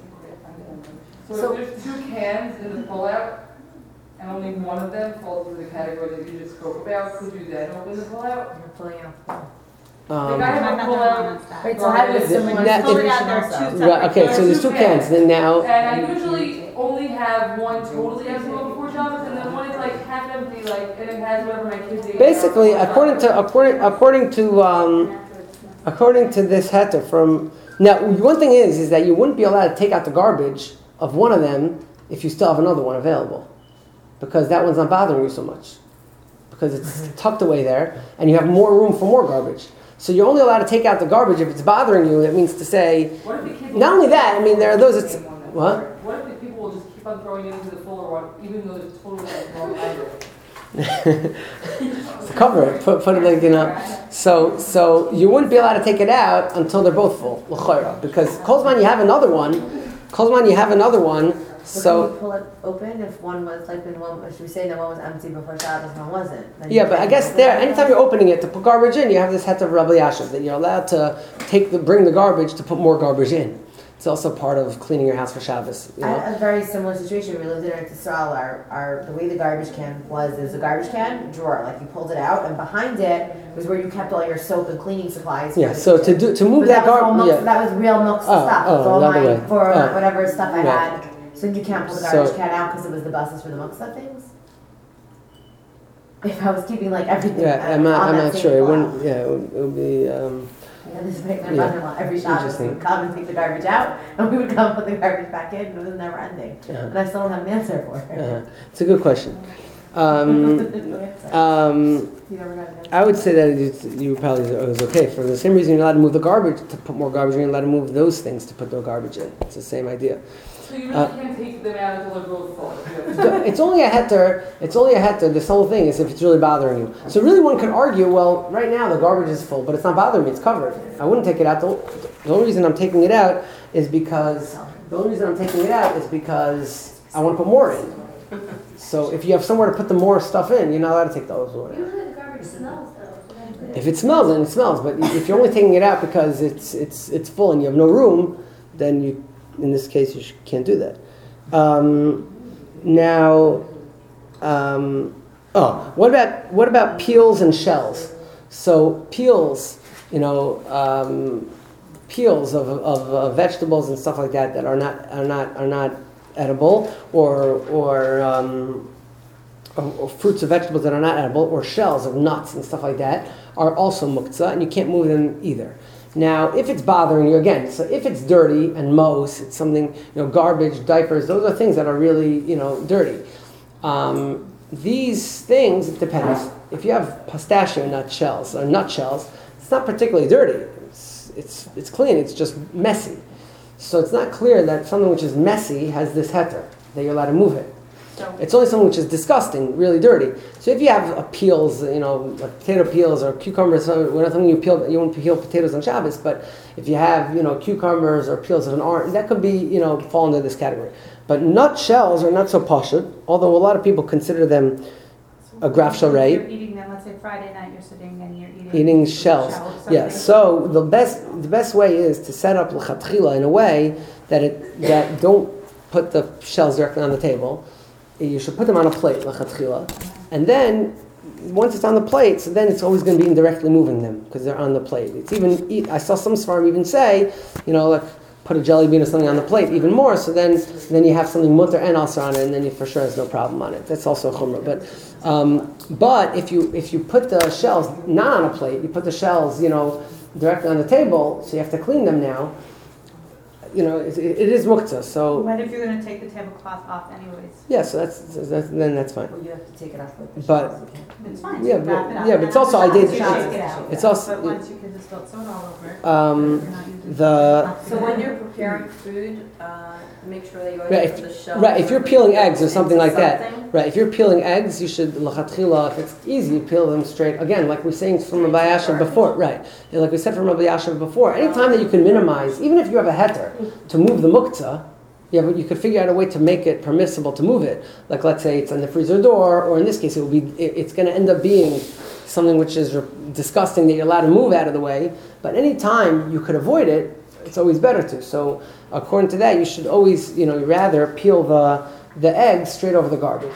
So, so if there's two cans in the pullout, and only one of them falls into the category that you just spoke about, could you then open the pullout? You're pulling out. Um, like I have a pullout. Wait, so how does similar that, pull it out, there are two right, okay, so there's two cans. Then now, and I usually only have one totally empty one before Shabbos, and then one is like half empty, like, and it has whatever my kids eat. Basically, according to according according to um, according to this heter from now, one thing is is that you wouldn't be allowed to take out the garbage of one of them if you still have another one available, because that one's not bothering you so much, because it's tucked away there, and you have more room for more garbage. So you're only allowed to take out the garbage if it's bothering you. That means to say, what if the kids not only that. I mean, there are those. It's, what? What if the people will just keep on throwing it into the fuller one, even though there's totally like wrong either? So cover it. Put put it like, you know. So so you wouldn't be allowed to take it out until they're both full, l'chayra, because Kolzman you have another one. Kolzman you have another one. So, So can you pull it open if one was like when one should we say that one was empty before Shabbos, one wasn't? Then yeah, you but I can guess open there, it. anytime you're opening it to put garbage in, you have this heter of Rabbi Yashiv that you're allowed to take the bring the garbage to put more garbage in. It's also part of cleaning your house for Shabbos. You I know? had a very similar situation. We lived in Eretz Yisrael. Our, our the way the garbage can was is a garbage can drawer, like you pulled it out, and behind it was where you kept all your soap and cleaning supplies. Yeah. So to do to move But that that, was all garbage, mux- yeah. that was real mux Oh, stuff. oh, it was all the other mine way. for Oh. whatever stuff I Right. had. So you can't pull the garbage So- can out because it was the buses for the mux things. If I was keeping like everything. Yeah, uh, I'm not. on I'm that not same sure. It block. wouldn't. Yeah, it would, it would be. Um, Yeah, this is like my Yeah. mother-in-law. Every Shabbos he Interesting. would come and take the garbage out, and we would come put the garbage back in, and it was never ending. uh-huh. And I still don't have an answer for it. Uh-huh. It's a good question. Um, um, You never got an answer. I would say that it's, you probably it was okay for the same reason you're allowed to move the garbage to put more garbage in. You're allowed to move those things to put the garbage in. It's the same idea. So you really Uh, can't take them out until they're both full. It's only a heter. It's only a heter. This whole thing is if it's really bothering you. So really, one could argue, well, right now the garbage is full, but it's not bothering me. It's covered. I wouldn't take it out. The, the only reason I'm taking it out is because the only reason I'm taking it out is because I want to put more in. So if you have somewhere to put the more stuff in, you're not allowed to take those away. Usually the garbage smells though. If it smells, then it smells. But if you're only taking it out because it's it's it's full and you have no room, then you, in this case, you sh- can't do that. Um, now, um, oh, what about what about peels and shells? So peels, you know, um, peels of, of uh, vegetables and stuff like that that are not are not are not edible, or or, um, or or fruits or vegetables that are not edible, or shells of nuts and stuff like that are also muktzah, and you can't move them either. Now, if it's bothering you, again, so if it's dirty and mos, it's something, you know, garbage, diapers, those are things that are really, you know, dirty. Um, these things, it depends. If you have pistachio nut shells or nut shells, it's not particularly dirty. It's, it's, it's clean, it's just messy. So it's not clear that something which is messy has this heter, that you're allowed to move it. It's only something which is disgusting, really dirty. So if you have uh, peels, you know, like potato peels or cucumbers, so we're not telling you peel, you won't peel potatoes on Shabbos, but if you have, you know, cucumbers or peels of an orange, that could be, you know, fall into this category. But nut shells are not so pashut, although a lot of people consider them a graf You're sharei. eating them, let's say Friday night, you're sitting and you're eating. Eating shells. Yeah. So the best the best way is to set up l'chatchila in a way that it that don't put the shells directly on the table. You should put them on a plate l'chatchila, and then once it's on the plate, so then it's always going to be indirectly moving them because they're on the plate. It's even I saw some svarim even say, you know, like put a jelly bean or something on the plate, even more. So then then you have something mutter and also on it, and then you for sure has no problem on it. That's also a chumrah. But um, but if you if you put the shells not on a plate, you put the shells, you know, directly on the table, so you have to clean them now. You know, it, it is muktzah. So What if you're gonna take the tablecloth off anyways? yeah, so that's, that's then that's fine. Well, you have to take it off with the But- shells, you can't. It's fine. Yeah, Wrap but- it up. yeah, but it's also- I did- You it's- shake it out. it's also- But once you can just spill soda all over it. Um, you're not using the So when you're preparing food, uh, make sure that you Right, always if- put the shell. right, if you're peeling eggs or something into like that, something. right? If you're peeling eggs, you should lachatchila. If it's easy, you peel them straight. Again, like we're saying from Rabbi Yashav before, right? And like we said from Rabbi Yashav before, anytime that you can minimize, even if you have a heter to move the muktzah, yeah, but you could figure out a way to make it permissible to move it. Like let's say it's on the freezer door, or in this case, it will be. It, it's going to end up being something which is disgusting that you're allowed to move out of the way. But any time you could avoid it, it's always better to. So according to that, you should always, you know, rather peel the the eggs straight over the garbage,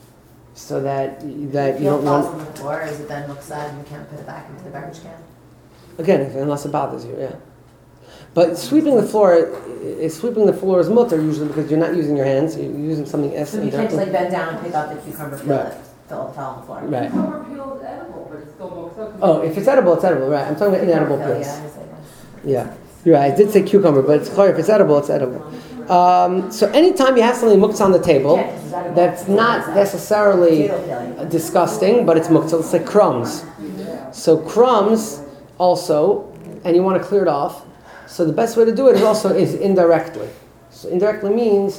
so that that you If don't it falls want. on the floor, is it then muktzah and you can't put it back into the garbage can? Again, if, unless it bothers you, yeah. But sweeping the floor is sweeping the floor is mutter usually because you're not using your hands. You're using something else. So you can't just like bend down and pick up the cucumber, peel Right. it, fill it, on the floor. Right. Cucumber peel is edible, but it's still muktzah. Oh, if it's edible, it's edible. Right. I'm talking about inedible Cucumber peels. peel, yeah, I say that. Yeah, you're right. I did say cucumber, but it's clear if it's edible, it's edible. Um, so anytime you have something muktzah on the table, that's not necessarily Potato peeling. disgusting, but it's muktzah. It's like crumbs. So crumbs also, and you want to clear it off. So the best way to do it is also is indirectly. So indirectly means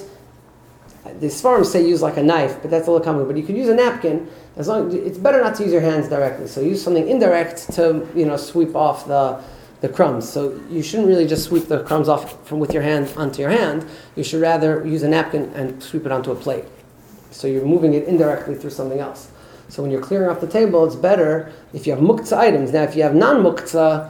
the Sfarim say use like a knife, but that's a little common. But you could use a napkin. As long it's better not to use your hands directly. So use something indirect to you know sweep off the the crumbs. So you shouldn't really just sweep the crumbs off from with your hand onto your hand. You should rather use a napkin and sweep it onto a plate. So you're moving it indirectly through something else. So when you're clearing off the table, it's better if you have muktzah items. Now, if you have non-muktzah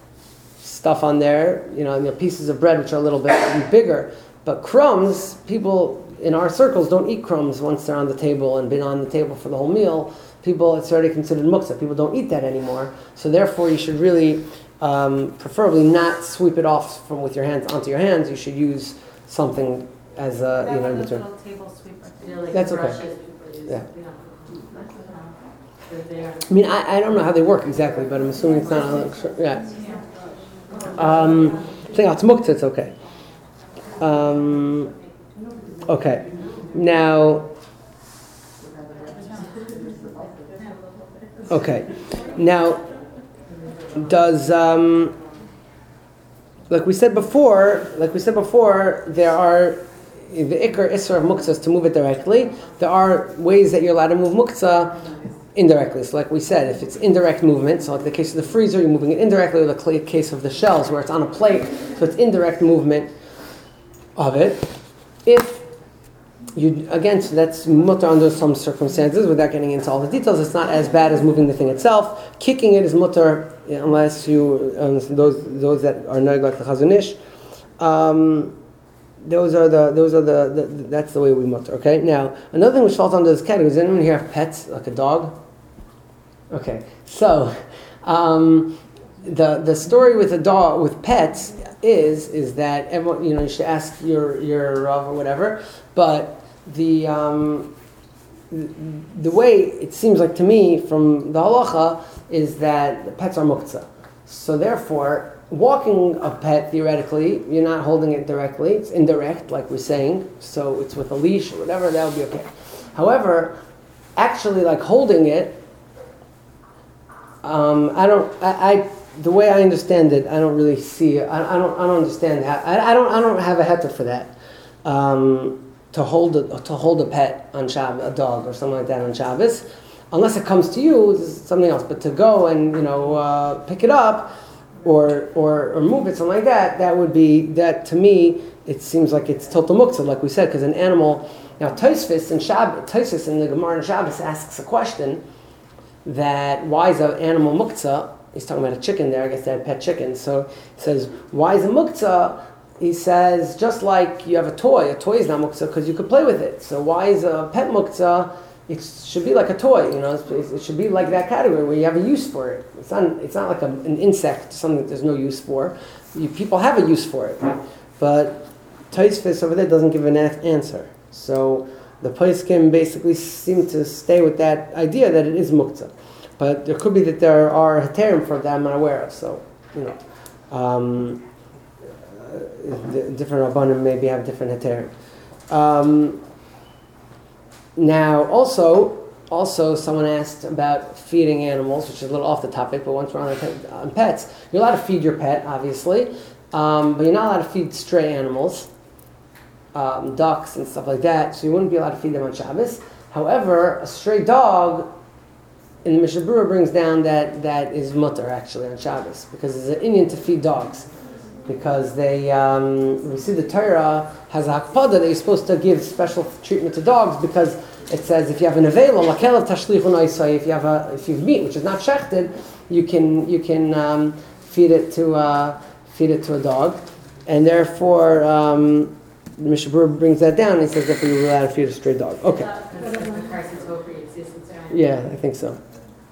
stuff on there, you know, you know, pieces of bread which are a little bit bigger, but crumbs, people in our circles don't eat crumbs once they're on the table and been on the table for the whole meal. People, it's already considered muktzah. People don't eat that anymore. So therefore, you should really, um, preferably not sweep it off from with your hands onto your hands. You should use something as a, you know, in between. Little table sweeper. You know, like That's okay. brushes people use, Yeah. you know. They're there. I mean, I, I don't know how they work exactly, but I'm assuming it's not. Yeah. Um, saying it's muktzah, it's okay. Um, okay. Now. Okay. Now, does um, like we said before, like we said before, there are the ikar isra of muktzah is to move it directly. There are ways that you're allowed to move muktzah indirectly. So like we said, if it's indirect movement, so like the case of the freezer, you're moving it indirectly, or the case of the shells where it's on a plate, so it's indirect movement of it. If you, again, so that's mutter under some circumstances, without getting into all the details, it's not as bad as moving the thing itself. Kicking it is mutter, unless you, um, those those that are neg like the Chazon Ish. Um, Those are the those are the, the that's the way we mutter. Okay. Now another thing which falls under this category is anyone here have pets like a dog? Okay. So um, the the story with a dog with pets is is that everyone, you know, you should ask your your Rav or whatever, but the um, the, the way it seems like to me from the halacha is that the pets are muktzah. So therefore, walking a pet, theoretically, you're not holding it directly. It's indirect, like we're saying. So it's with a leash or whatever, that would be okay. However, actually, like holding it, um, I don't, I, I, the way I understand it, I don't really see it. I, I don't, I don't understand how, I, I don't, I don't have a heter for that. Um, to hold a, to hold a pet on Shabbos, a dog or something like that on Shabbos, unless it comes to you, it's something else. But to go and, you know, uh, pick it up, Or, or or move it, something like that, that would be, that to me, it seems like it's total muktzah, like we said, because an animal, now Tosfos in Shabbos, Tosfos in the Gemara in Shabbos asks a question that why is an animal muktzah? He's talking about a chicken there, I guess they had pet chickens. So he says, why is it muktzah? He says, just like you have a toy, a toy is not muktzah because you could play with it. So why is a pet muktzah? it should be like a toy, you know. It's, it should be like that category where you have a use for it. It's not. It's not like a, an insect, something that there's no use for. You, people have a use for it, but Tosfos over there doesn't give an a- answer. So the poskim basically seem to stay with that idea that it is muktzah. But there could be that there are heterim for that I'm not aware of. So you know, um, uh, different rabbanim maybe have different heterim. Um, Now, also, also, someone asked about feeding animals, which is a little off the topic, but once we're on, on pets, you're allowed to feed your pet, obviously, um, but you're not allowed to feed stray animals, um, ducks and stuff like that, so you wouldn't be allowed to feed them on Shabbos. However, a stray dog, in the Mishnah Berurah brings down that that is mutter, actually, on Shabbos, because it's an Indian to feed dogs. Because they, um, we see the Torah has a hakpada that you're supposed to give special treatment to dogs because it says if you have an avela, lakelav tashlichun oisai, if you have a if you have meat which is not shechted, you can you can um, feed it to uh, feed it to a dog, and therefore um, the Mishnah Berurah brings that down and he says therefore you're allowed to feed a stray dog. Okay. Yeah, I think so.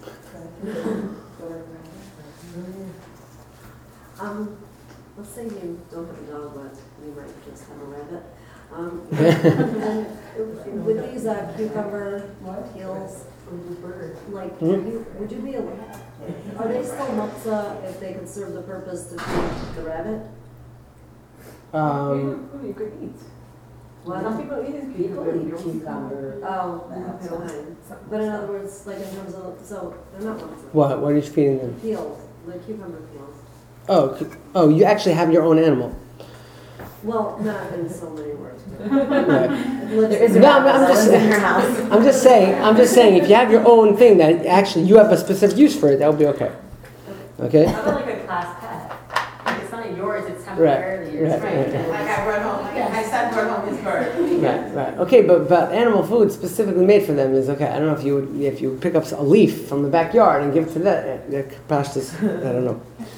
Um, let's say you don't have a dog, but you might just have a rabbit. Um, and with these uh, cucumber peels, like, Hmm? would you, would you be able, are they still muktzah if they could serve the purpose to feed the rabbit? Um, You could eat. What? Some people eat people eat cucumber. Oh, okay, fine. But in other words, like in terms of, so they're not muktzah. what? What are you feeding them? Peels, the cucumber peels. Oh, c- oh, you actually have your own animal. Well, not in so many words. Right. There is a No, I'm- rabbit I'm that just- lives in her house. I'm just saying. I'm just saying. If you have your own thing that actually you have a specific use for it, that would be okay. Okay. How about like a class pet? Like it's not yours, it's temporarily yours. right, Right, right. like I brought home, my son brought home his bird. Right, right. Okay, but but animal food specifically made for them is okay. I don't know if you would if you pick up a leaf from the backyard and give it to that. that pashtus, I don't know.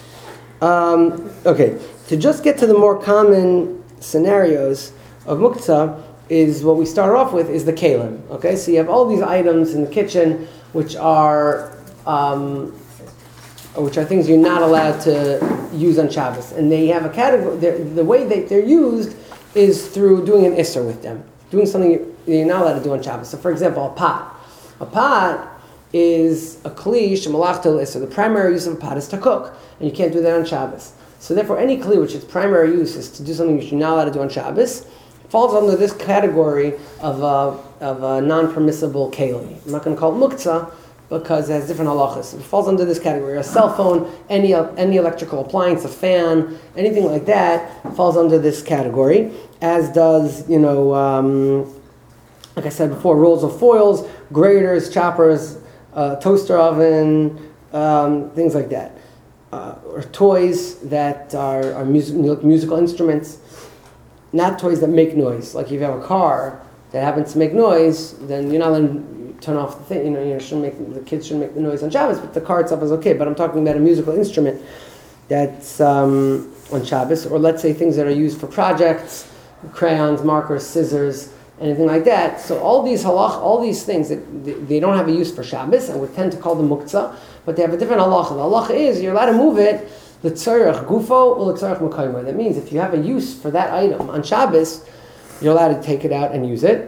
Um, okay, to just get to the more common scenarios of muktzah is what we start off with is the kalim. Okay, so you have all these items in the kitchen which are um, which are things you're not allowed to use on Shabbos, and they have a category. The way that they're used is through doing an isser with them, doing something you're not allowed to do on Shabbos. So, for example, a pot. A pot is a kli shemalach tel isser. The primary use of a pot is to cook, and you can't do that on Shabbos. So, therefore, any kli which its primary use is to do something which you're not allowed to do on Shabbos falls under this category of a of a non-permissible keli. I'm not going to call it muktzah, because it has different halachas. It falls under this category. A cell phone, any any electrical appliance, a fan, anything like that falls under this category. As does, you know, um, like I said before, rolls of foils, graters, choppers, uh, toaster oven, um, things like that, uh, or toys that are, are music, musical instruments, not toys that make noise. Like if you have a car that happens to make noise, then you're not allowed turn off the thing, you know, you shouldn't make, the kids shouldn't make the noise on Shabbos, but the car itself is okay. But I'm talking about a musical instrument that's um, on Shabbos, or let's say things that are used for projects, crayons, markers, scissors, anything like that. So all these halach, all these things, that they, they don't have a use for Shabbos, and we tend to call them muktzah, but they have a different halacha. The halacha is you're allowed to move it l'tzarech gufo or l'tzarech mekaymo. That means if you have a use for that item on Shabbos, you're allowed to take it out and use it.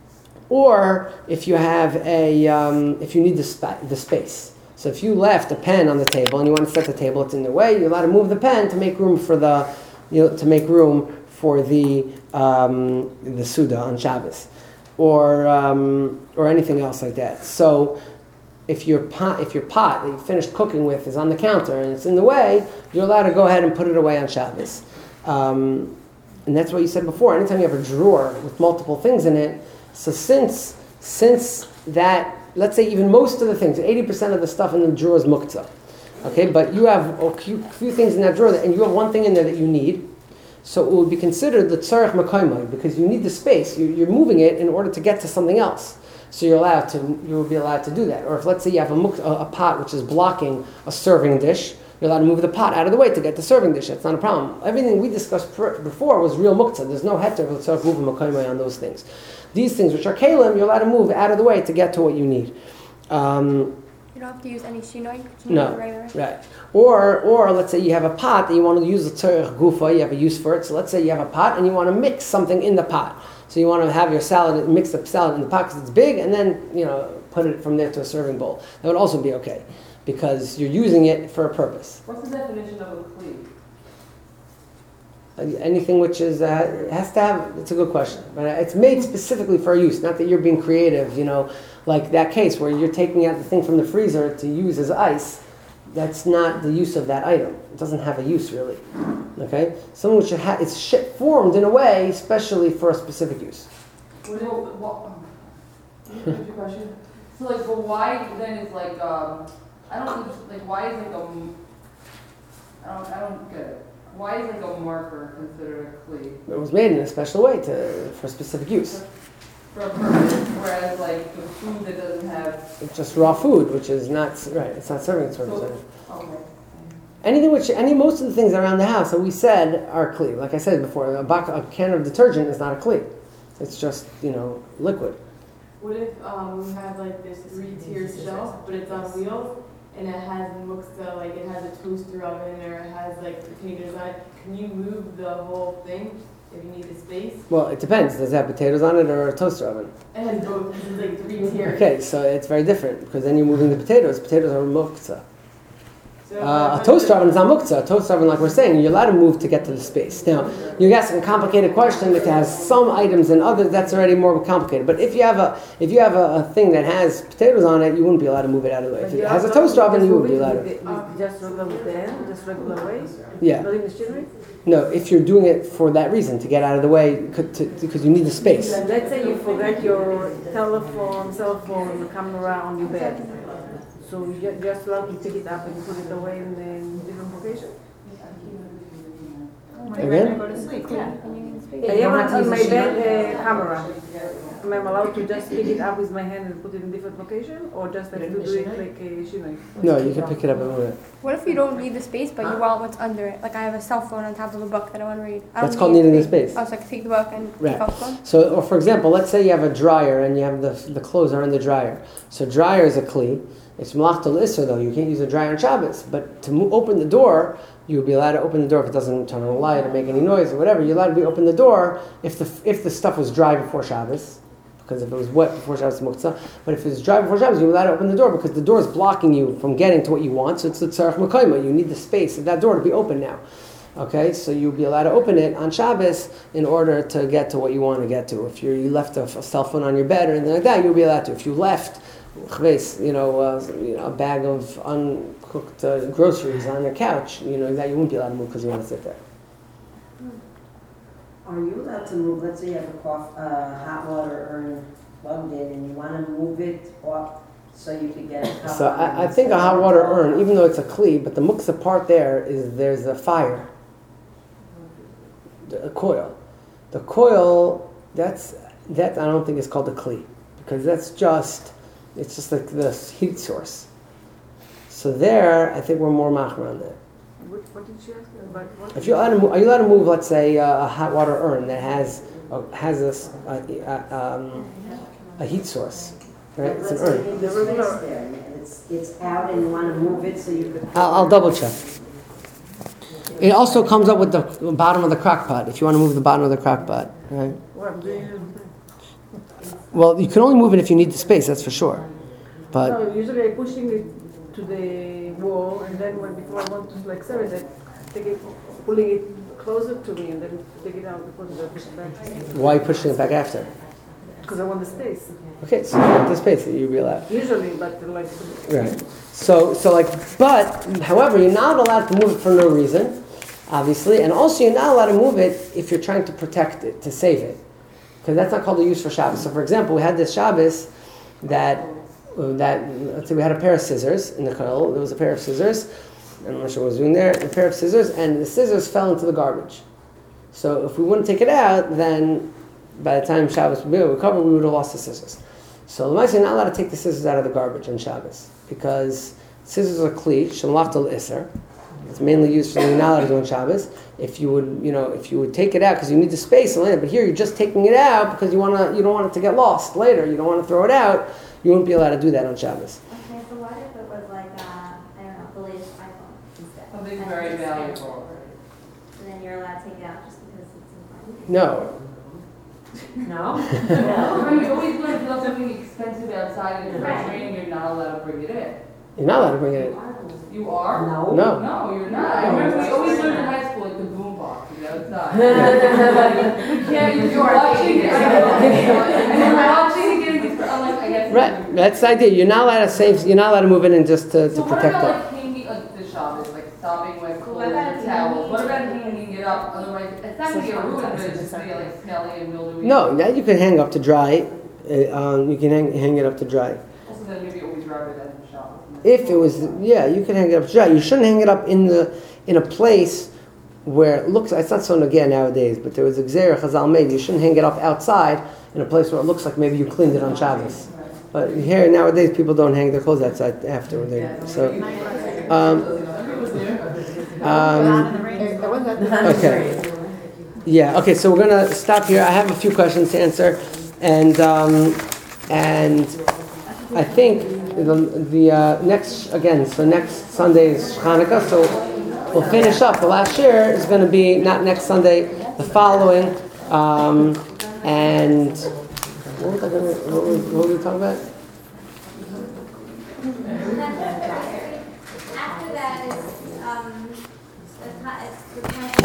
Or if you have a, um, if you need the, spa- the space. So if you left a pen on the table and you want to set the table, it's in the way. You're allowed to move the pen to make room for the, you know, to make room for the um, the Suda on Shabbos, or um, or anything else like that. So if your pot, if your pot that you finished cooking with is on the counter and it's in the way, you're allowed to go ahead and put it away on Shabbos. Um, and that's what you said before. Anytime you have a drawer with multiple things in it. So since since that, let's say even most of the things, eighty percent of the stuff in the drawer is muktzah, okay, but you have a few, few things in that drawer that, and you have one thing in there that you need, so it would be considered the tzarech mekaymai, because you need the space, you, you're moving it in order to get to something else. So you're allowed to, you will be allowed to do that. Or if let's say you have a, muk, a, a pot which is blocking a serving dish, you're You're allowed to move the pot out of the way to get the serving dish. That's not a problem. Everything we discussed pr- before was real muktzah. There's no heter of moving makoymai on those things. These things, which are kalim, you're allowed to move out of the way to get to what you need. Um, You don't have to use any shinoi? No, Right, right. right. Or, or let's say you have a pot and you want to use the tzarech gufa, you have a use for it. So let's say you have a pot and you want to mix something in the pot. So you want to have your salad, mix the salad in the pot because it's big, and then, you know, put it from there to a serving bowl. That would also be okay because you're using it for a purpose. What's the definition of a kli? Uh, Anything which is uh, has to have. It's a good question, but it's made specifically for use. Not that you're being creative, you know, like that case where you're taking out the thing from the freezer to use as ice. That's not the use of that item. It doesn't have a use really. Okay, something which ha- it's sh- formed in a way, especially for a specific use. What, what, what, what's your question? So like, but why then is like, um, I don't think, like, why is like a, I don't, I don't get it. Why is like a marker considered a kli? It was made in a special way to for specific use. For a purpose, whereas like the food that doesn't have. It's just raw food, which is not right. It's not serving its purpose. So, okay. Anything which, any most of the things around the house that we said are kli. Like I said before, a, box, a can of detergent is not a kli. It's just, you know, liquid. What if um, we have like this three-tier shelf, but it's on wheels, and it has muktzah, like it has a toaster oven, or it has like potatoes on it? Can you move the whole thing if you need the space? Well, it depends. Does it have potatoes on it or a toaster oven? It has both. This is like three tiers. Okay, so it's very different because then you're moving the potatoes. Potatoes are muktzah. So Uh, a toaster oven is not muktzah. A toaster oven, like we're saying, you're allowed to move to get to the space. Now, you're asking a complicated question. If it has some items and others, that's already more complicated. But if you have a if you have a, a thing that has potatoes on it, you wouldn't be allowed to move it out of the way. If it has a toaster oven, you would be allowed to. Just regular with the hand, just regular way? Yeah. Not in machinery? No, if you're doing it for that reason, to get out of the way, because you need the space. Let's say you forget your telephone, cell phone, camera on your bed. So you just allowed to pick it up and put it away in a different location? Again? Go to sleep, yeah. And you need space. I have on my bed uh, camera. Am I allowed to just pick it up with my hand and put it in a different location? Or just have to do it like a shinoi? No, you can pick it up and move it. What if you don't need the space, but you want what's under it? Like I have a cell phone on top of a book that I want to read. I don't That's called need needing the space. Oh, so I can take the book and Right. take off the phone? So, or for example, let's say you have a dryer and you have the the clothes are in the dryer. So dryer is a kli. It's malachta l'isser though. You can't use a dryer on Shabbos. But to mo- open the door, you would be allowed to open the door if it doesn't turn on the light or make any noise or whatever. You're allowed to be open the door if the if the stuff was dry before Shabbos. Because if it was wet before Shabbos, it's muktzah. But if it's dry before Shabbos, you're allowed to open the door because the door is blocking you from getting to what you want. So it's the tzarech mekayma. You need the space of that door to be open now. Okay, so you'll be allowed to open it on Shabbos in order to get to what you want to get to. If you're, you left a, a cell phone on your bed or anything like that, you'll be allowed to. If you left, you know, uh, you know a bag of uncooked uh, groceries on your couch, you know, that you wouldn't be allowed to move because you want to sit there. Are you allowed to move, let's say you have a cough, uh, hot water urn plugged in and you want to move it off so you could get a cup So on I, I it think a instead hot of water a- urn, even though it's a kli, but the muktzah part there is there's a fire, the, a coil. The coil, that's that I don't think is called a kli because that's just it's just like the heat source. So there, I think we're more machmer on that. What, what did she ask me about? What? If you're allowed to move, are you allowed to move, let's say, uh, a hot water urn that has a, has a, s- a, a, um, a heat source, right? It's an Let's say urn. you need the space there and it's, it's out and you want to move it so you could. I'll, I'll double check. It also comes up with the bottom of the crock pot, if you want to move the bottom of the crock pot, right? What do you? Well, you can only move it if you need the space, that's for sure. But No, usually I'm pushing it to the wall, and then when before I want to like serve it, I take it, pulling it closer to me, and then take it out and put it push it back. why are you pushing it back after? Because I want the space. Okay, so you want the space that you be allowed. Usually, but like. Right. So, so like, but, however, you're not allowed to move it for no reason, obviously, and also you're not allowed to move it if you're trying to protect it, to save it. Because that's not called a use for Shabbos. So, for example, we had this Shabbos that, uh, that let's say we had a pair of scissors in the kollel. There was a pair of scissors. I'm not sure what I was doing there. A pair of scissors, and the scissors fell into the garbage. So, if we wouldn't take it out, then by the time Shabbos would be recovered, we would have lost the scissors. So, the you're not allowed to take the scissors out of the garbage on Shabbos because scissors are kli, shem laftal iser, It's mainly used for you're not allowed to do on Shabbos. If you would, you know, if you would take it out because you need the space and later, but here you're just taking it out because you wanna, you don't want it to get lost later. You don't want to throw it out. You wouldn't be allowed to do that on Shabbos. Okay, so what if it was like, uh, I don't know, the latest iPhone instead? Something And very it's valuable. And then you're allowed to take it out just because it's in front of you? No. No? I mean, we always learn if you have something expensive outside in the Right. training, you're not allowed to bring it in. You're not allowed to bring it in. You are? No. No. No, you're not. I remember we always learned in high school, like the boom box, you know, outside. You can't, you're watching it. And you're watching it getting, I'm like, I guess. Right. That's the idea. You're not allowed to save. You're not allowed to move it in just to, to So what protect about it. like hanging, like the Shabbos, like stopping with clothes What about and towels? What about hanging? hanging it up? Otherwise, it's not gonna get ruined, but it's just gonna get like smelly and mildewy. No, now you can hang up to dry. Uh, um, you can hang, hang it up to dry. Also, then maybe always rather than the Shabbos. If it was, yeah, you can hang it up to dry. You shouldn't hang it up in the in a place where it looks. It's not so nageh nowadays, but there was a gzera Chazal made. You shouldn't hang it up outside in a place where it looks like maybe you cleaned it on Shabbos. But here nowadays, people don't hang their clothes outside after they. So, um, um, okay. Yeah. Okay. So we're gonna stop here. I have a few questions to answer, and um, and I think the the uh, next again. So next Sunday is Hanukkah. So we'll finish up. The last year is going to be not next Sunday, the following. Um, and what was I gonna? What were, what were we talking about? After that is, um, the, ti- it's the time